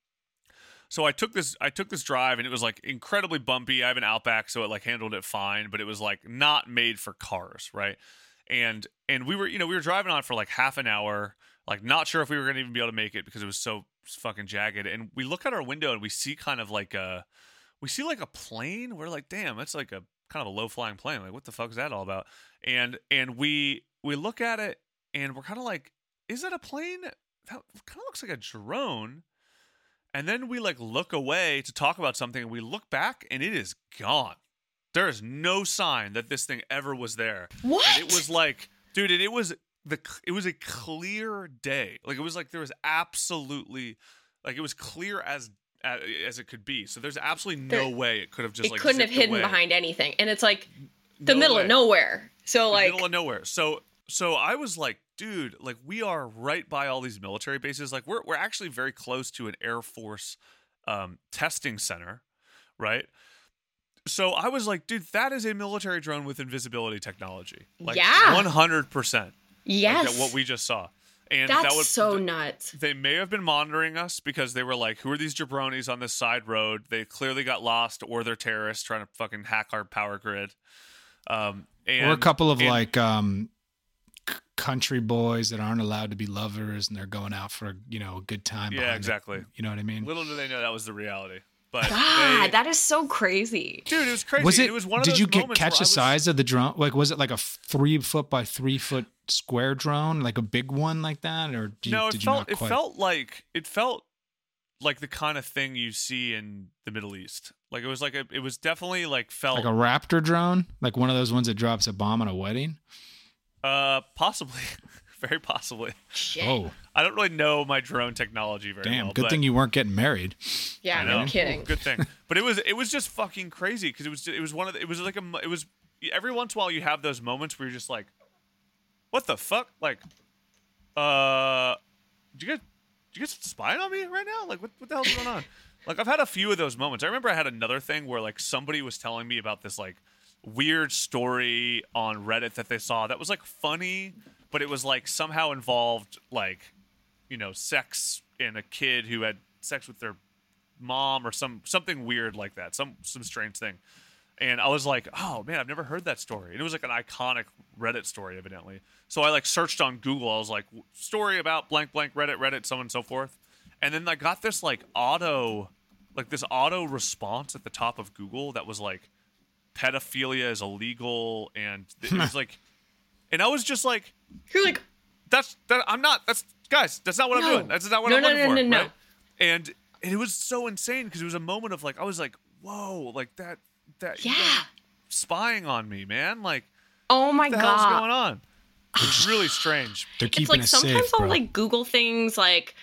I took this drive, and it was like incredibly bumpy. I have an Outback, so it like handled it fine, but it was like not made for cars, right? And we were driving on for like half an hour, like not sure if we were gonna even be able to make it because it was so fucking jagged. And we look out our window and we see kind of like a plane. We're like, damn, that's like a kind of a low flying plane. Like, what the fuck is that all about? And we look at it and we're kind of like, is that a plane? That kind of looks like a drone. And then we like look away to talk about something, and we look back, and it is gone. There is no sign that this thing ever was there. What? And it was like, dude, it was a clear day. Like, it was like there was absolutely, like, it was clear as it could be. So there's absolutely no way it could have just It like couldn't have zipped hidden away. behind anything. And it's like the No middle way. of nowhere. So like Middle of nowhere. So I was like, dude, like, we are right by all these military bases. Like, we're actually very close to an Air Force testing center, right? So I was like, dude, that is a military drone with invisibility technology. Like, Yeah. 100%. yes. Like, what we just saw. And That's that would, so nuts. They may have been monitoring us because they were like, who are these jabronis on this side road? They clearly got lost, or they're terrorists trying to fucking hack our power grid. Or a couple of country boys that aren't allowed to be lovers, and they're going out for a good time. Yeah, behind exactly. it. You know what I mean? Little do they know that was the reality. But God, that is so crazy. dude, it was crazy. Was it? was one of did those you moments catch where I the was- size of the drone? Like, was it like a 3 foot by 3 foot square drone, like a big one like that, or did No, you not it quite? felt like the kind of thing you see in the Middle East. Like, it was definitely like felt like a Raptor drone, like one of those ones that drops a bomb at a wedding. possibly, very possibly. Shit. Oh, I don't really know my drone technology very damn! well. Good but thing you weren't getting married. Yeah, I no know. kidding. Good thing. But it was just fucking crazy because it was every once in a while you have those moments where you're just like, what the fuck? Like, did you guys spying on me right now? Like, what the hell's going on? Like, I've had a few of those moments. I remember I had another thing where like somebody was telling me about this like weird story on Reddit that they saw that was like funny, but it was like somehow involved like, sex and a kid who had sex with their mom or something weird like that, some strange thing. And I was like, oh man, I've never heard that story. And it was like an iconic Reddit story, evidently. So I like searched on Google. I was like, story about blank blank Reddit, so on and so forth. And then I got this auto response at the top of Google that was like, pedophilia is illegal, and it was like, and I was just like, You're like, that's not what I'm No. doing. That's not what No, I'm no, looking no, for. no, no. Right? And it was so insane because it was a moment of like, I was like, whoa, like that you Yeah. guys are spying on me, man. Like, oh my what the hell's God. going on? It's really strange. They're It's keeping like us sometimes safe, I'll bro. like Google things like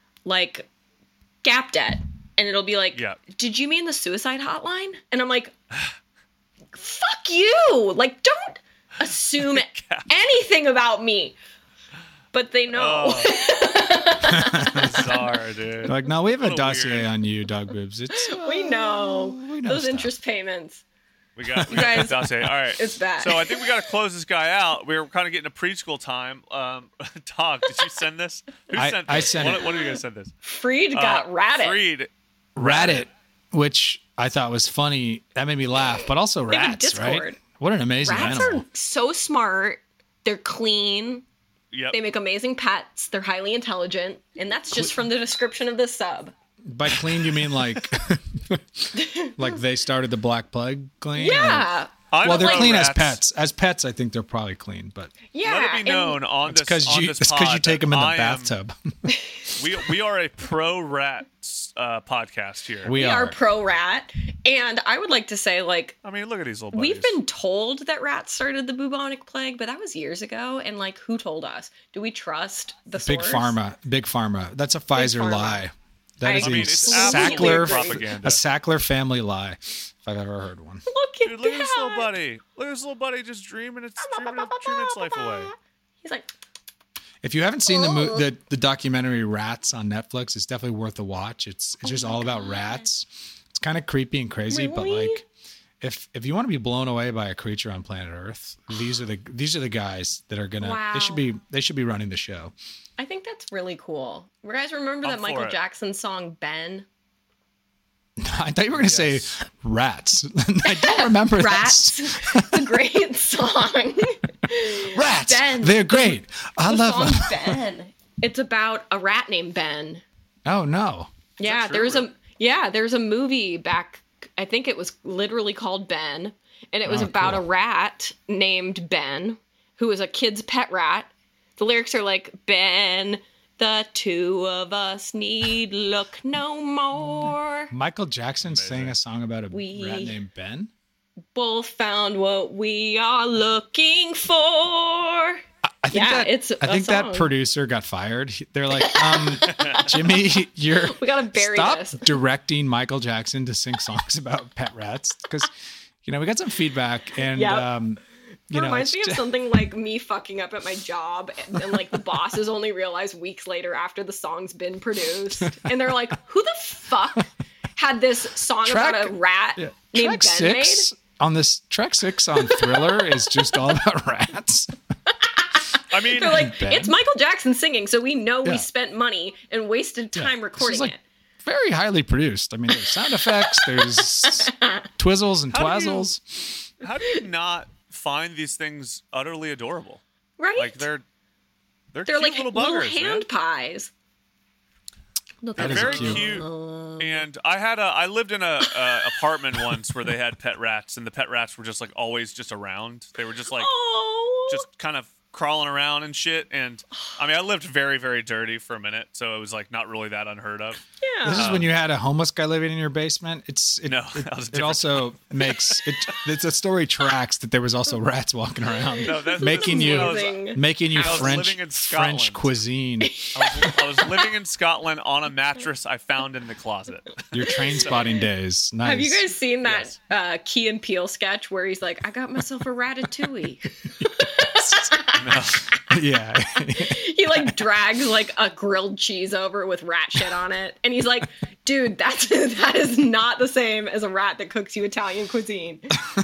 gap debt, and it'll be like, Yeah. did you mean the suicide hotline? And I'm like, fuck you. Like, don't assume anything about me. But they know. Bizarre, dude. Like, no, we have a Little dossier weird. on you, Dog Boobs. It's We know. we know Those stuff. interest payments. We got guys, that dossier. All right. it's bad. So I think we got to close this guy out. We're kind of getting to preschool time. Dog, did you send this? Who I- sent this? I sent it. What are you going to send this? Freed got ratted. Freed. Reddit, which I thought was funny. That made me laugh, but also They have a rats, right? Discord. What an amazing Rats animal. are so smart. They're clean. Yep. They make amazing pets. They're highly intelligent. And that's just from the description of this sub. By clean, you mean like like they started the Black Plague clean? Yeah. Well, they're pro clean as rats. pets. As pets, I think they're probably clean, but Yeah. Let it be and- known on it's this because you pod take them in the that I am- bathtub. We are a pro rats podcast here. We are pro rat, and I would like to say, like, I mean, look at these little buddies. we've been told that rats started the bubonic plague, but that was years ago. And like, who told us? Do we trust the Big source? Pharma. That's a Pfizer Pharma. lie. That is I mean, it's a absolutely Sackler propaganda. a Sackler family lie, if I've ever heard one. Look at Dude, look at this little that. buddy. Look at this little buddy just dreaming its life away. He's like, If you haven't seen the documentary Rats on Netflix, it's definitely worth a watch. It's just all about rats. It's kind of creepy and crazy, but Really? like if you want to be blown away by a creature on planet Earth, these are the guys that are gonna Wow. they should be running the show. I think that's really cool. You guys remember I'm that for Michael it. Jackson song "Ben"? I thought you were gonna say rats. I don't remember Rats. It's a great song. Rats. Ben. They're great. I The love song them. Ben. It's about a rat named Ben. Oh no. Yeah, true? there's a movie back. I think it was literally called Ben, and it was Oh, about cool. a rat named Ben, who was a kid's pet rat. The lyrics are like, Ben, the two of us need look no more. Michael Jackson sang a song about a We- rat named Ben. Both found what we are looking for. I think Yeah, that, it's I a think that song. producer got fired. They're like, Jimmy, We gotta bury stop this. directing Michael Jackson to sing songs about pet rats because, we got some feedback and, Yep. you It know, reminds me it's of something like me fucking up at my job, and like the bosses only realize weeks later after the song's been produced, and they're like, "Who the fuck had this song Track- about a rat yeah, named track Ben six on this track 6 on Thriller is just all about rats. I mean, They're like, Ben? "It's Michael Jackson singing, so we know Yeah. we spent money and wasted time This is, recording like, it." very highly produced. I mean, there's sound effects, there's twizzles and How do you- twazzles. how do you not find these things utterly adorable? Right? Like they're They're cute like little little buggers, man. hand pies. Look They're at is very them. cute. And I lived in a apartment once where they had pet rats, and the pet rats were just like always just around. They were just like Oh, just kind of crawling around and shit. And I mean, I lived very, very dirty for a minute, so it was like not really that unheard of. yeah. This is when you had a homeless guy living in your basement. It No, that was it different. also makes it. It's a story tracks that there was also rats walking around, No, that's making you amazing. making you I was French living in Scotland. French cuisine. I was living in Scotland on a mattress I found in the closet. Your train spotting days. Nice. Have you guys seen that Yes. Key and Peele sketch where he's like, "I got myself a ratatouille." Yeah. He like drags like a grilled cheese over with rat shit on it, and he's like, "Dude, that is not the same as a rat that cooks you Italian cuisine."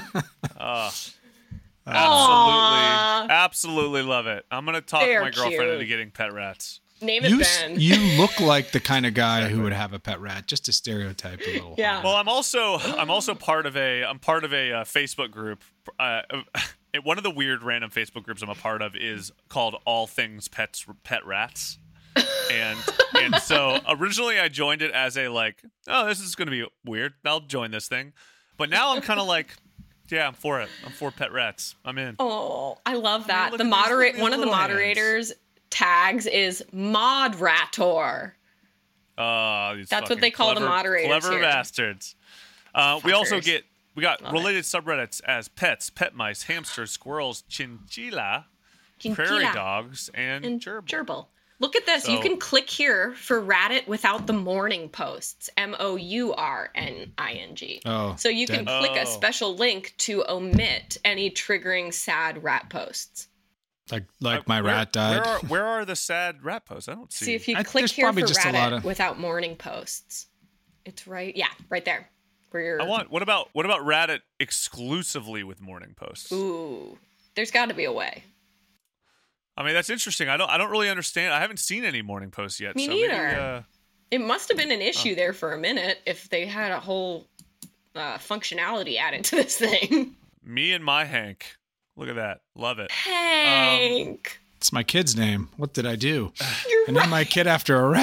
Absolutely love it. I'm gonna talk They're my girlfriend cute. into getting pet rats. Name it You Ben. you look like the kind of guy who would have a pet rat. Just to stereotype a little. Yeah. Well, I'm also part of a Facebook group. One of the weird random Facebook groups I'm a part of is called All Things Pet Rats. And so originally I joined it as a like, oh, this is going to be weird. I'll join this thing. But now I'm kind of like, yeah, I'm for it. I'm for pet rats. I'm in. Oh, I love that. look The at these- moderate look at one these of the little hands. moderators tags is Modrator. These That's what fucking they call the clever- moderators Clever here. bastards. We also Fuckers. we got Love related subreddits as pets, pet mice, hamsters, squirrels, chinchilla, prairie Chinchilla dogs, and and gerbil. gerbil. Look at this. You So- can click here for Reddit without the morning posts. MOURNING. Oh, So you can dead. click a Oh. special link to omit any triggering sad rat posts. like my rat died. Where are the sad rat posts? I don't see. See if you I- click there's here for probably just a lot Reddit of- without morning posts. It's right. Yeah, right there. Where you're. What about Reddit exclusively with morning posts? Ooh, there's got to be a way. I mean, that's interesting. I don't really understand. I haven't seen any morning posts yet. Me so neither. It must have been Oh. an issue there for a minute if they had a whole functionality added to this thing. Me and my Hank. Look at that. Love it. Hank, It's my kid's name. What did I do? you're I named my kid after a rat.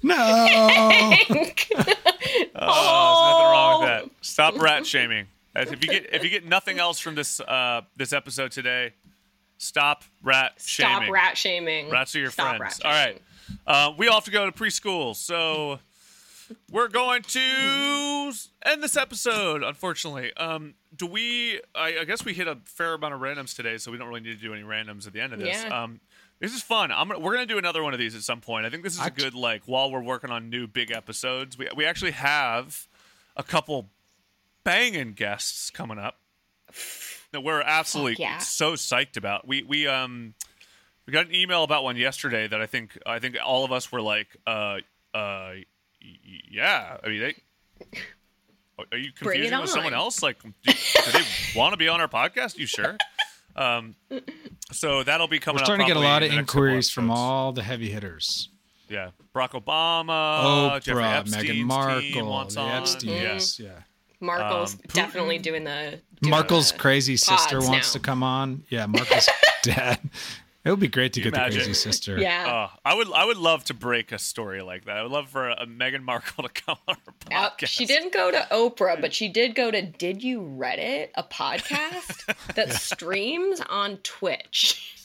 No. There's nothing wrong with that. Stop rat shaming. If you get nothing else from this episode today, stop rat shaming. Stop rat shaming. Rats are your Stop friends. rat shaming. All right. We all have to go to preschool, so we're going to end this episode, unfortunately. I guess we hit a fair amount of randoms today, so we don't really need to do any randoms at the end of this. Yeah. This is fun. We're gonna do another one of these at some point. I think this is a good, like, while we're working on new big episodes. We actually have a couple banging guests coming up that we're absolutely so psyched about. We got an email about one yesterday that I think all of us were like, yeah. I mean, are you confusing with someone else? Like, do they want to be on our podcast? You sure? So that'll be coming up. We're starting to get a lot of inquiries from all the heavy hitters. Yeah, Barack Obama, Oprah, Jeffrey Epstein's Meghan Markle, team wants on. Epsteins, yeah. Markle's definitely doing Markle's crazy sister wants now. to come on. Yeah, Markle's dad. It would be great to get the crazy sister. Yeah. I would love to break a story like that. I would love for a Meghan Markle to come on our podcast. She didn't go to Oprah, but she did go to Did You Reddit, a podcast that streams on Twitch.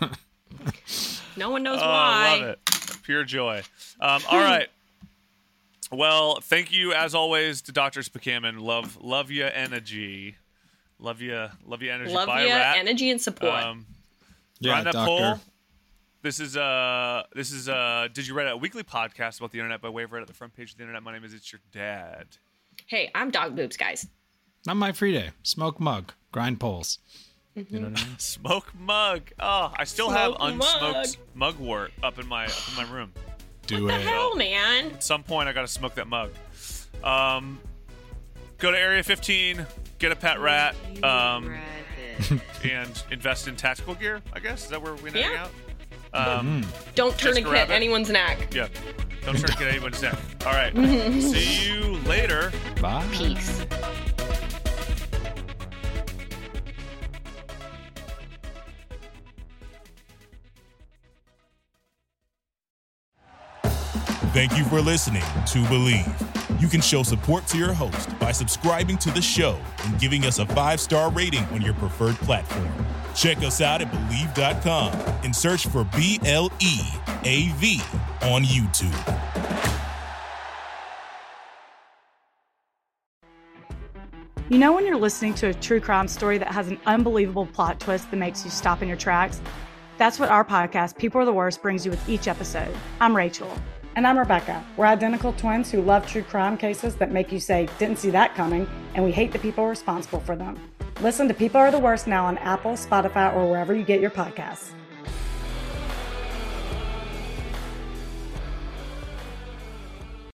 No one knows why. I love it. Pure joy. All right. Well, thank you as always to Dr. Spakaman. Love you energy. Love you energy. Love Bye, you rat. energy and support. Run that doctor. poll. This is Did You Reddit, a weekly podcast about the internet by way of Reddit, the front page of the internet. My name is It's Your Dad. Hey, I'm Dog Boobs, guys. Not my free day. Smoke mug. Grind poles. You know what I mean? Smoke mug. Oh, I still have Smoke unsmoked mugwort up in my room. Do What it. the hell, man? At some point, I gotta smoke that mug. Go to Area 15, get a pet rat, and invest in tactical gear. I guess is that where we hang out? Don't tourniquet anyone's neck. Yeah, don't tourniquet anyone's neck. All right, see you later. Bye. Peace. Thank you for listening to Believe. You can show support to your host by subscribing to the show and giving us a 5-star rating on your preferred platform. Check us out at Believe.com and search for BLEAV on YouTube. You know when you're listening to a true crime story that has an unbelievable plot twist that makes you stop in your tracks? That's what our podcast, People Are the Worst, brings you with each episode. I'm Rachel. And I'm Rebecca. We're identical twins who love true crime cases that make you say, didn't see that coming, and we hate the people responsible for them. Listen to People Are the Worst now on Apple, Spotify, or wherever you get your podcasts.